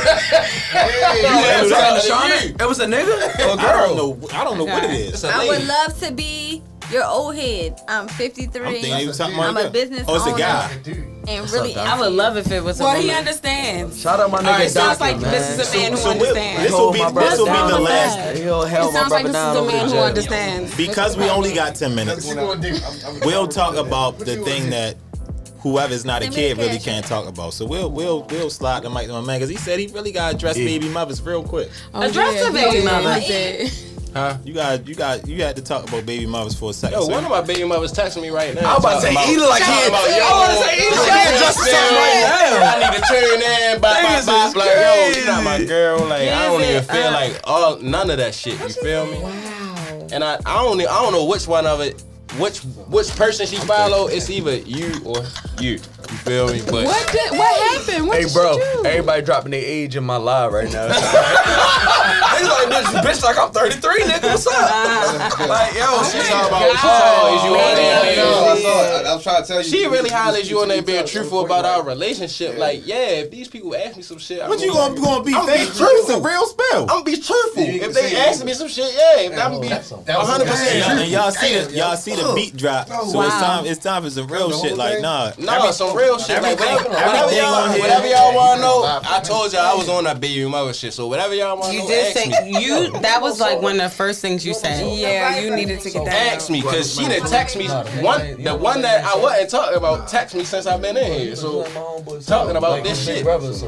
It was a nigga or a girl? I don't know what it is. I would love to be your old head. I'm 53. I'm thinking he was talking about I'm a business Oh, it's a owner. guy. And really I would love if it was a Well, woman. he understands. Shout out my nigga All right, sounds Doctor, like man. this is a man who So understands. this will be Hold my this will be brother the down. last He'll held It my sounds like brother this down is a over man the who jet. understands. because we only got 10 minutes. We'll talk about the thing that whoever's not a kid really can't talk about. So we'll slide the mic to my man because he said he really got to address baby mothers real quick. Address the baby mother. Huh? You had to talk about baby mothers for a second. Yo, So one of my baby mothers texting me right now. I was about to say, talking he look like he talking about, yo, I was about to say, he look like he just something right now. I need to tune in, bop, Niggas bop, is bop. Like, yo, you're not my crazy. girl. Like, I don't even feel Uh, like none of that shit. You feel me? Wow. And I don't know which one of it, which person she follow. It's either you or you. You feel me? But What happened? What Hey, did bro, she do? everybody dropping their age in my live right now. They like, bitch, like I'm 33, nigga. What's up? Like, yo, she talking about how is you on there? I was trying to tell you. She really hollers you on there being truthful about our relationship. Like, yeah, if these people ask me some shit, what you gonna be I'm fake? be truthful. It's a real spell. I'm gonna be truthful. You can If they say ask it. me some shit, yeah, if I'm gonna be 100% And truthful. y'all see the beat drop. So Wow. it's time for some real shit. Like nah. Nah, some real shit. Like, everything whatever on here- whatever y'all wanna know, I told y'all I was on that baby mother shit. So whatever y'all wanna You know, did ask say me. that was like one of the first things you said. Yeah, you needed to get that. Ask me, cause she done text me the one that I wasn't talking about text me since I've been in here. So talking about this shit.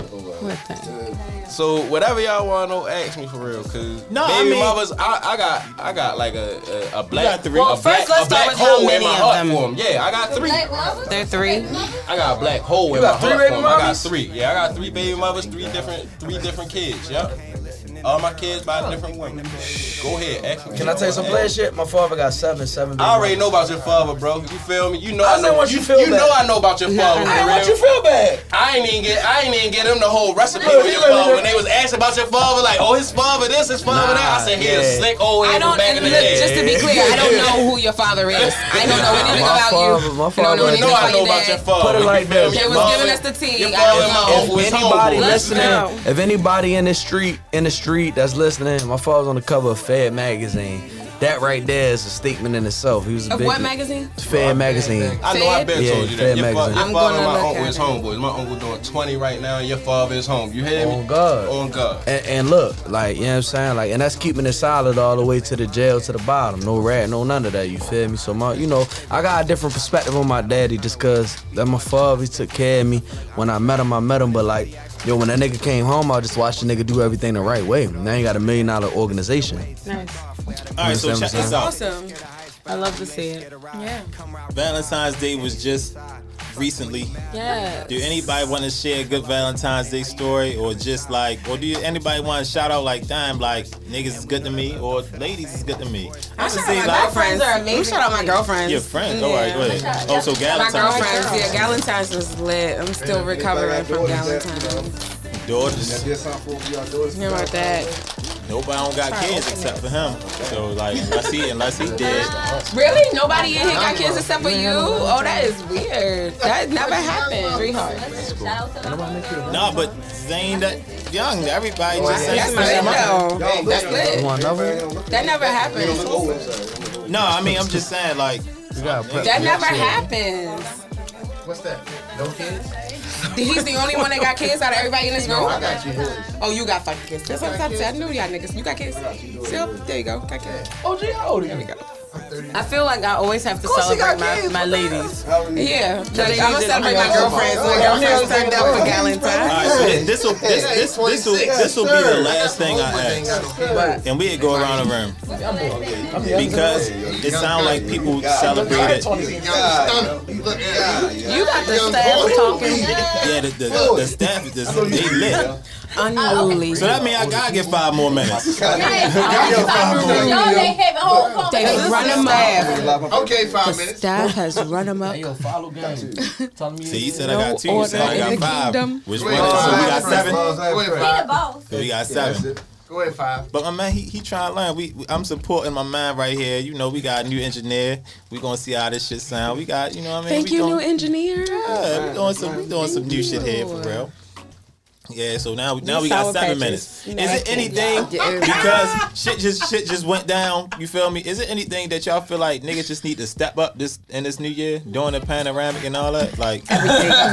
So whatever y'all wanna know, ask me for real. Cause No, I baby mean- mothers, I got like a black, got three. a Well, black, first let's a black start with how hole in many my of heart them. for 'em. Yeah, I got 3. They're 3. I got a black hole in got my 3 heart baby for 'em. I got mamas? 3. Yeah, I got 3 baby mothers, 3 different kids. Yep. All my kids by different women. Go ahead, ask me. Can I tell you some player shit? My father got seven. I already know about your father, bro. You feel me? You know I know what you feel bad. know I know about your father. I didn't want you feel bad. I ain't even get him the whole recipe for your father. When they was asking about your father, like, oh, his father this, his father that. I said, he a slick old head from back in the day. Just to be clear, I don't know who your father is. I don't know anything about you. My father. I don't know I know about your father. Put it like this. They was giving us the tea. Your father and my uncle is Anybody homeboy. listening, if anybody in the street that's listening, my father's on the cover of Fed magazine. That right there is a statement in itself. He was a Of big what magazine? Fed magazine. I know I've been Yeah, told you Fed that. Your magazine. father and my look uncle at is it. homeboys. My uncle doing 20 right now, and your father is home. You hear me? On God. On God. And look, like, you know what I'm saying? Like, and that's keeping it solid all the way to the jail, to the bottom. No rat, no none of that, you feel me? So, I got a different perspective on my daddy just because that my father, he took care of me. When I met him, but like, yo, when that nigga came home, I just watched the nigga do everything the right way. Now you got $1 million organization. Nice. All right, so check this out. Awesome. I love to see it. Yeah. Valentine's Day was just recently. Yeah. Do anybody want to share a good Valentine's Day story, or just like, or do anybody want to shout out like, damn, like niggas is good to me, or ladies is good to me? I would shout say out my girlfriends. Let me shout out my girlfriends. Your friends. All right, go ahead. Oh, so My Valentine's. girlfriends. Yeah, Galentine's was lit. I'm still recovering from Galentine's. Daughters. Hear about that? Nobody don't got kids except for him. So like, unless he did. Really? Nobody in here got kids except for you? Oh, that is weird. That never happened. No, but they ain't that young. Everybody just That's says lit though. That's You lit. want another? That never happens. No, I mean I'm just saying like. That never happens. What's that? No kids? He's the only one that got kids out of everybody in this room? I got you. Oh, you got fucking kids. That's what I'm saying. I knew y'all niggas. You got kids. See, there you go. Got kids. Oh, gee, how old are you? There we go. I feel like I always have to celebrate my ladies. Yeah. I'm gonna celebrate my girlfriends. My girlfriends turned up for All Galentine's. right, so this will be the last thing I ask, and we go around the room because it sounds like people celebrate it. You got the staff talking. Yeah, the staff they lit. Unruly. So that means I gotta get 5 more minutes. Y'all ain't having whole conversation. They run them up. Okay, 5 minutes. Staff has run them up. Yo, follow game. See, you said I got 2, you order said I in the got 5. kingdom. Which one is it? So we got 7? Go ahead, Be the 5. boss. So we got 7. Go ahead, 5. But my man, he trying to learn. I'm supporting my man right here. You know, we got a new engineer. We gonna see how this shit sound. We got, you know what I mean? Thank you, new engineer. Yeah, we doing some new shit here for real. Yeah, so now we got 7 Sour minutes. Patches. Is it anything because shit just went down? You feel me? Is it anything that y'all feel like niggas just need to step up in this new year doing the panoramic and all that? Like During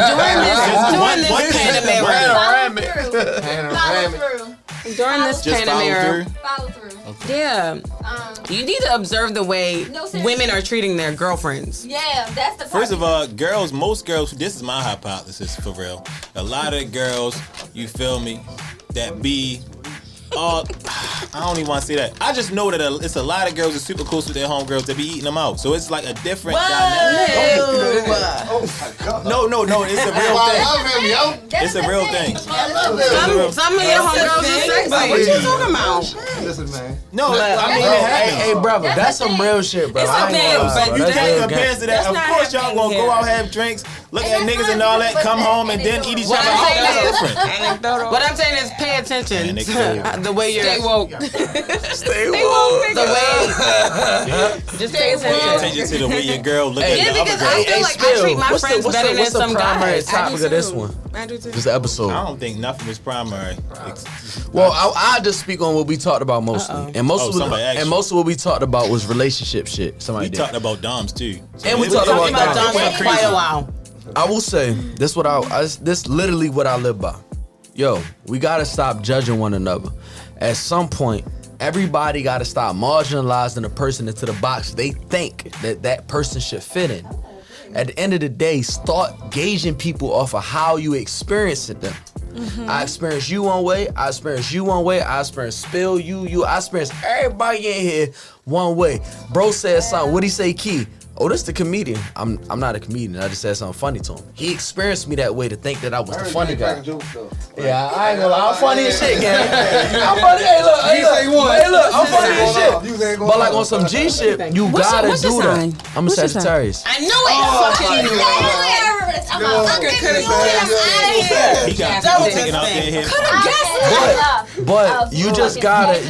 this just follow Panamera, through. Follow through. yeah, you need to observe the way No, seriously. women are treating their girlfriends. Yeah, that's the part. First of all, most girls, this is my hypothesis for real. A lot of girls, you feel me, that be all, I don't even want to say that. I just know that it's a lot of girls that super close with their homegirls that be eating them out. So it's like a different dynamic. Oh my God. No, it's a real I thing. love him, yo. It's a real thing. Some of your homegirls are sexy. What you talking about? Listen, man. No, I mean it happens. Hey, brother, that's some real shit, bro. It's I ain't okay, gonna lie, but bro. You That's can't real compare gang. to that. Of not course, y'all happening gonna go here. out have drinks, look at niggas and all that, come home and then eat each other What I'm out. saying That's is- different. What I'm saying is pay attention Anecdotal. to the way you're. Stay woke. Stay woke. The way. Just pay attention. Attention to the way your girl look at Yeah, the other because girl. I feel like I treat my friends better than what's some the primary guys. topic of this one? I do too. This episode. I don't think nothing is primary. Well, I just speak on what we talked about mostly, and most Oh, of somebody asked you. what we talked about was relationship shit. Somebody We did. talked about Doms too. And we it- talked it- about Talking about Dom. Dom for quite a while. I will say this: this literally what I live by. Yo, we gotta stop judging one another. At some point, everybody gotta stop marginalizing a person into the box they think that person should fit in. At the end of the day, start gauging people off of how you experiencing them. I experience you one way, I experience you one way, I experience Spill, you, I experience everybody in here one way. Bro said something, what'd he say, Key? Oh, this the comedian. I'm not a comedian. I just said something funny to him. He experienced me that way to think that I was the funny guy. Yeah, I ain't gonna lie. I'm funny as shit, gang. I'm funny. Hey, look. I'm funny as shit. But like on some G shit, you gotta do that. I'm a Sagittarius. I knew it. I'm a fucking He got taken out there. But you just gotta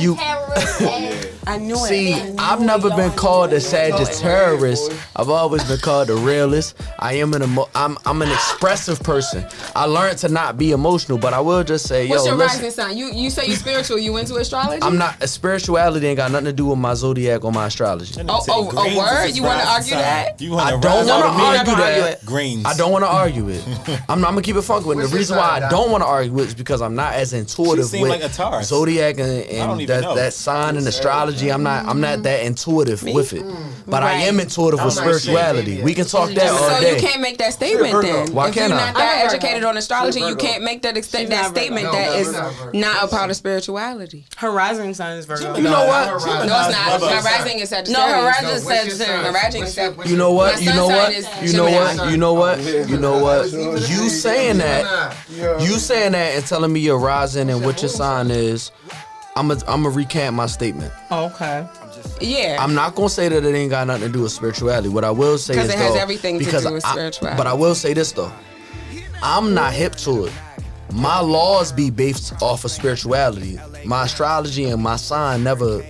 I knew it. See, I've never been called a Sagittarius. I've always been called a realist. I am I'm an expressive person. I learned to not be emotional, but I will just say, What's your listen, rising sign? You say you spiritual. You into astrology? I'm not. Spirituality ain't got nothing to do with my zodiac or my astrology. A word? You want to argue that? I don't want to argue that. Greens. I don't want to argue it. I'm gonna keep it funky with it. The reason why I don't want to argue it is because I'm not as intuitive with like a Taurus. zodiac and that sign and astrology. I'm not that intuitive with it. But I am intuitive with spirituality. We can talk that all So day. you can't make that statement then. Why if can't you're I? not that educated on astrology, you can't make that statement that is not a part of spirituality. Her rising sign is Virgo. You know what? No, it's not. My rising is Sagittarius. No, her rising is Sagittarius. My rising is Sagittarius. You know what? My You know sun what? sign is You know what? Gemini. You know what? You know what? You saying that and telling me your rising and what your sign is, I'm gonna recant my statement. Okay. Yeah. I'm not gonna say that it ain't got nothing to do with spirituality. What I will say is Because it has everything to do with spirituality. But I will say this though, I'm not hip to it. My laws be based off of spirituality. My astrology and my sign never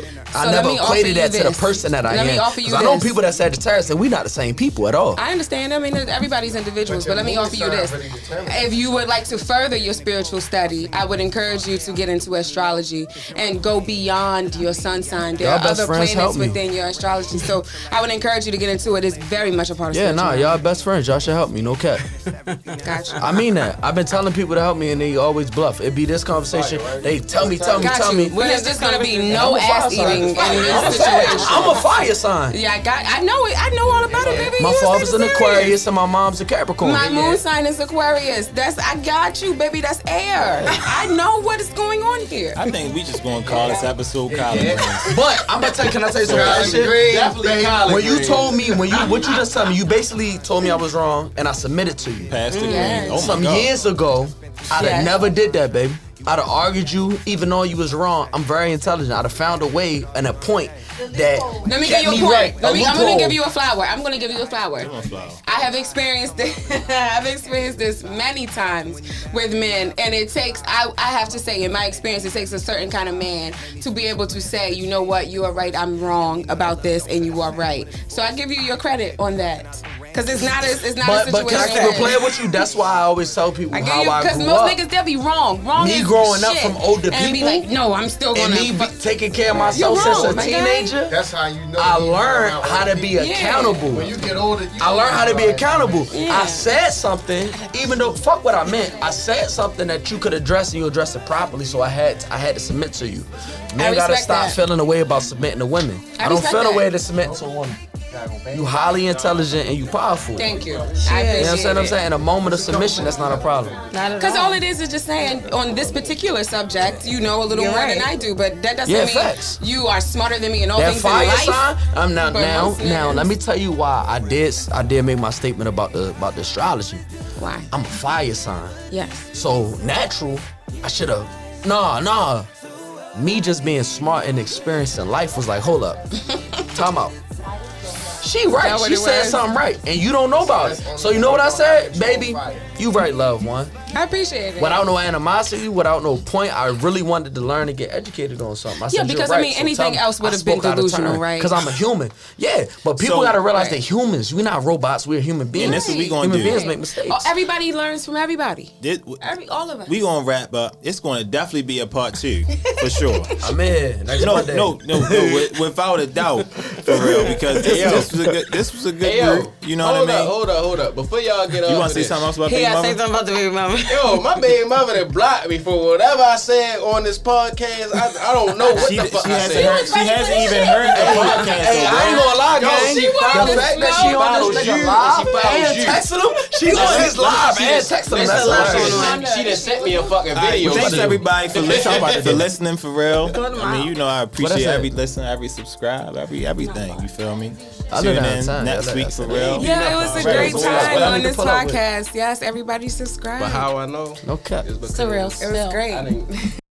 I never equated that to the person that I am. Because I know people that Sagittarius and we not the same people at all. I understand. I mean, everybody's individuals, but let me offer you this. If you would like to further your spiritual study, I would encourage you to get into astrology and go beyond your sun sign. There are other planets within your astrology. So I would encourage you to get into it. It's very much a part of spirituality. Y'all best friends. Y'all should help me. No cap. Gotcha. I mean that. I've been telling people to help me and they always bluff. It be this conversation. They tell me. Well, there's just gonna be no ass eating in this situation. I'm a fire sign. Yeah, I know it. I know all about it, baby. My father's an Aquarius and my mom's a Capricorn. My moon sign is Aquarius. I got you, baby. That's air. I know what is going on here. I think we just gonna call this episode collard greens. But I'm gonna tell you, can I tell you some real shit? Definitely collard When you greens. told me, what you just told me, you basically told me I was wrong and I submitted to you. Pastor Green. Oh Some my God. years ago, I'd have never did that, baby. I'd have argued you, even though you was wrong. I'm very intelligent. I'd have found a way and a point that Let me kept give you a me point. right. I'm loophole. gonna give you a flower. I'm gonna give you a flower. Give 'em a flower. I have experienced this. I've experienced this many times with men, and it takes. I have to say, in my experience, it takes a certain kind of man to be able to say, you know what, you are right. I'm wrong about this, and you are right. So I give you your credit on that. Cause it's not a situation. But can I keep it playing with you? That's why I always tell people I how I because grew most up. niggas they'll be wrong. Wrong Me is growing up shit. from older and be people, like, no, I'm still and gonna. me taking care of myself You're since wrong, a my guy. teenager. That's how you know. I learned how to be accountable. When you get older, I learned how to be accountable. I said something, even though fuck what I meant. I said something that you could address and you addressed it properly. So I had to submit to you. Men gotta respect stop that. feeling the way about submitting to women. I don't respect feel the that. way to submit to a woman. You highly intelligent and you powerful. Thank you. You know what I'm saying? it. In a moment of submission, that's not a problem. Because all it is just saying on this particular subject, you know a little more than I do, but that doesn't Yeah, mean facts. you are smarter than me in all That things in fire life. sign. I'm not but now. most Now niggas- let me tell you why I did make my statement about the astrology. Why? I'm a fire sign. Yes. So natural, I should have. Nah. Me just being smart and experienced in life was like, hold up, time out. She right. that what She it said was? something right, and you don't know about it. So you know what I said, baby? You right, loved one. I appreciate it. Without no animosity, without no point, I really wanted to learn and get educated on something. I said, because, you're right, I mean, anything else would have been delusional, right? Because I'm a human. Yeah, but people So- got to realize Right. they're humans. We're not robots. We're human beings. And this is what we gonna human do. beings make mistakes. Oh, everybody learns from everybody. All of us. We gonna wrap up. It's gonna definitely be a part 2 for sure. I'm in. Next No, Monday. no, without a doubt, for real. Because this was a good Hey, yo, group. You know what I mean? Hold up. Before y'all get off You of want to say this, something else about He Baby gotta say Mama? something about the baby mama. Yo, my baby mother that blocked me for whatever I said on this podcast. I don't know what the fuck I said. She hasn't even heard the podcast. Hey, I ain't gonna lie, gang. she The follows fact that she on this nigga live and texting him, she on his live and texting him. That's hilarious. She done sent me a fucking video. Thanks too. everybody for listening for real. Cut 'em I mean, out. you know, I appreciate that? every listen, every subscribe, everything. You feel me? I Tune love that in time. next I love week that for time. real. Yeah, it was a Right. great So time what I on need to this pull up with? podcast. Yes, everybody subscribe. But how I know? No cap. Is because Surreal. It was great. I didn't.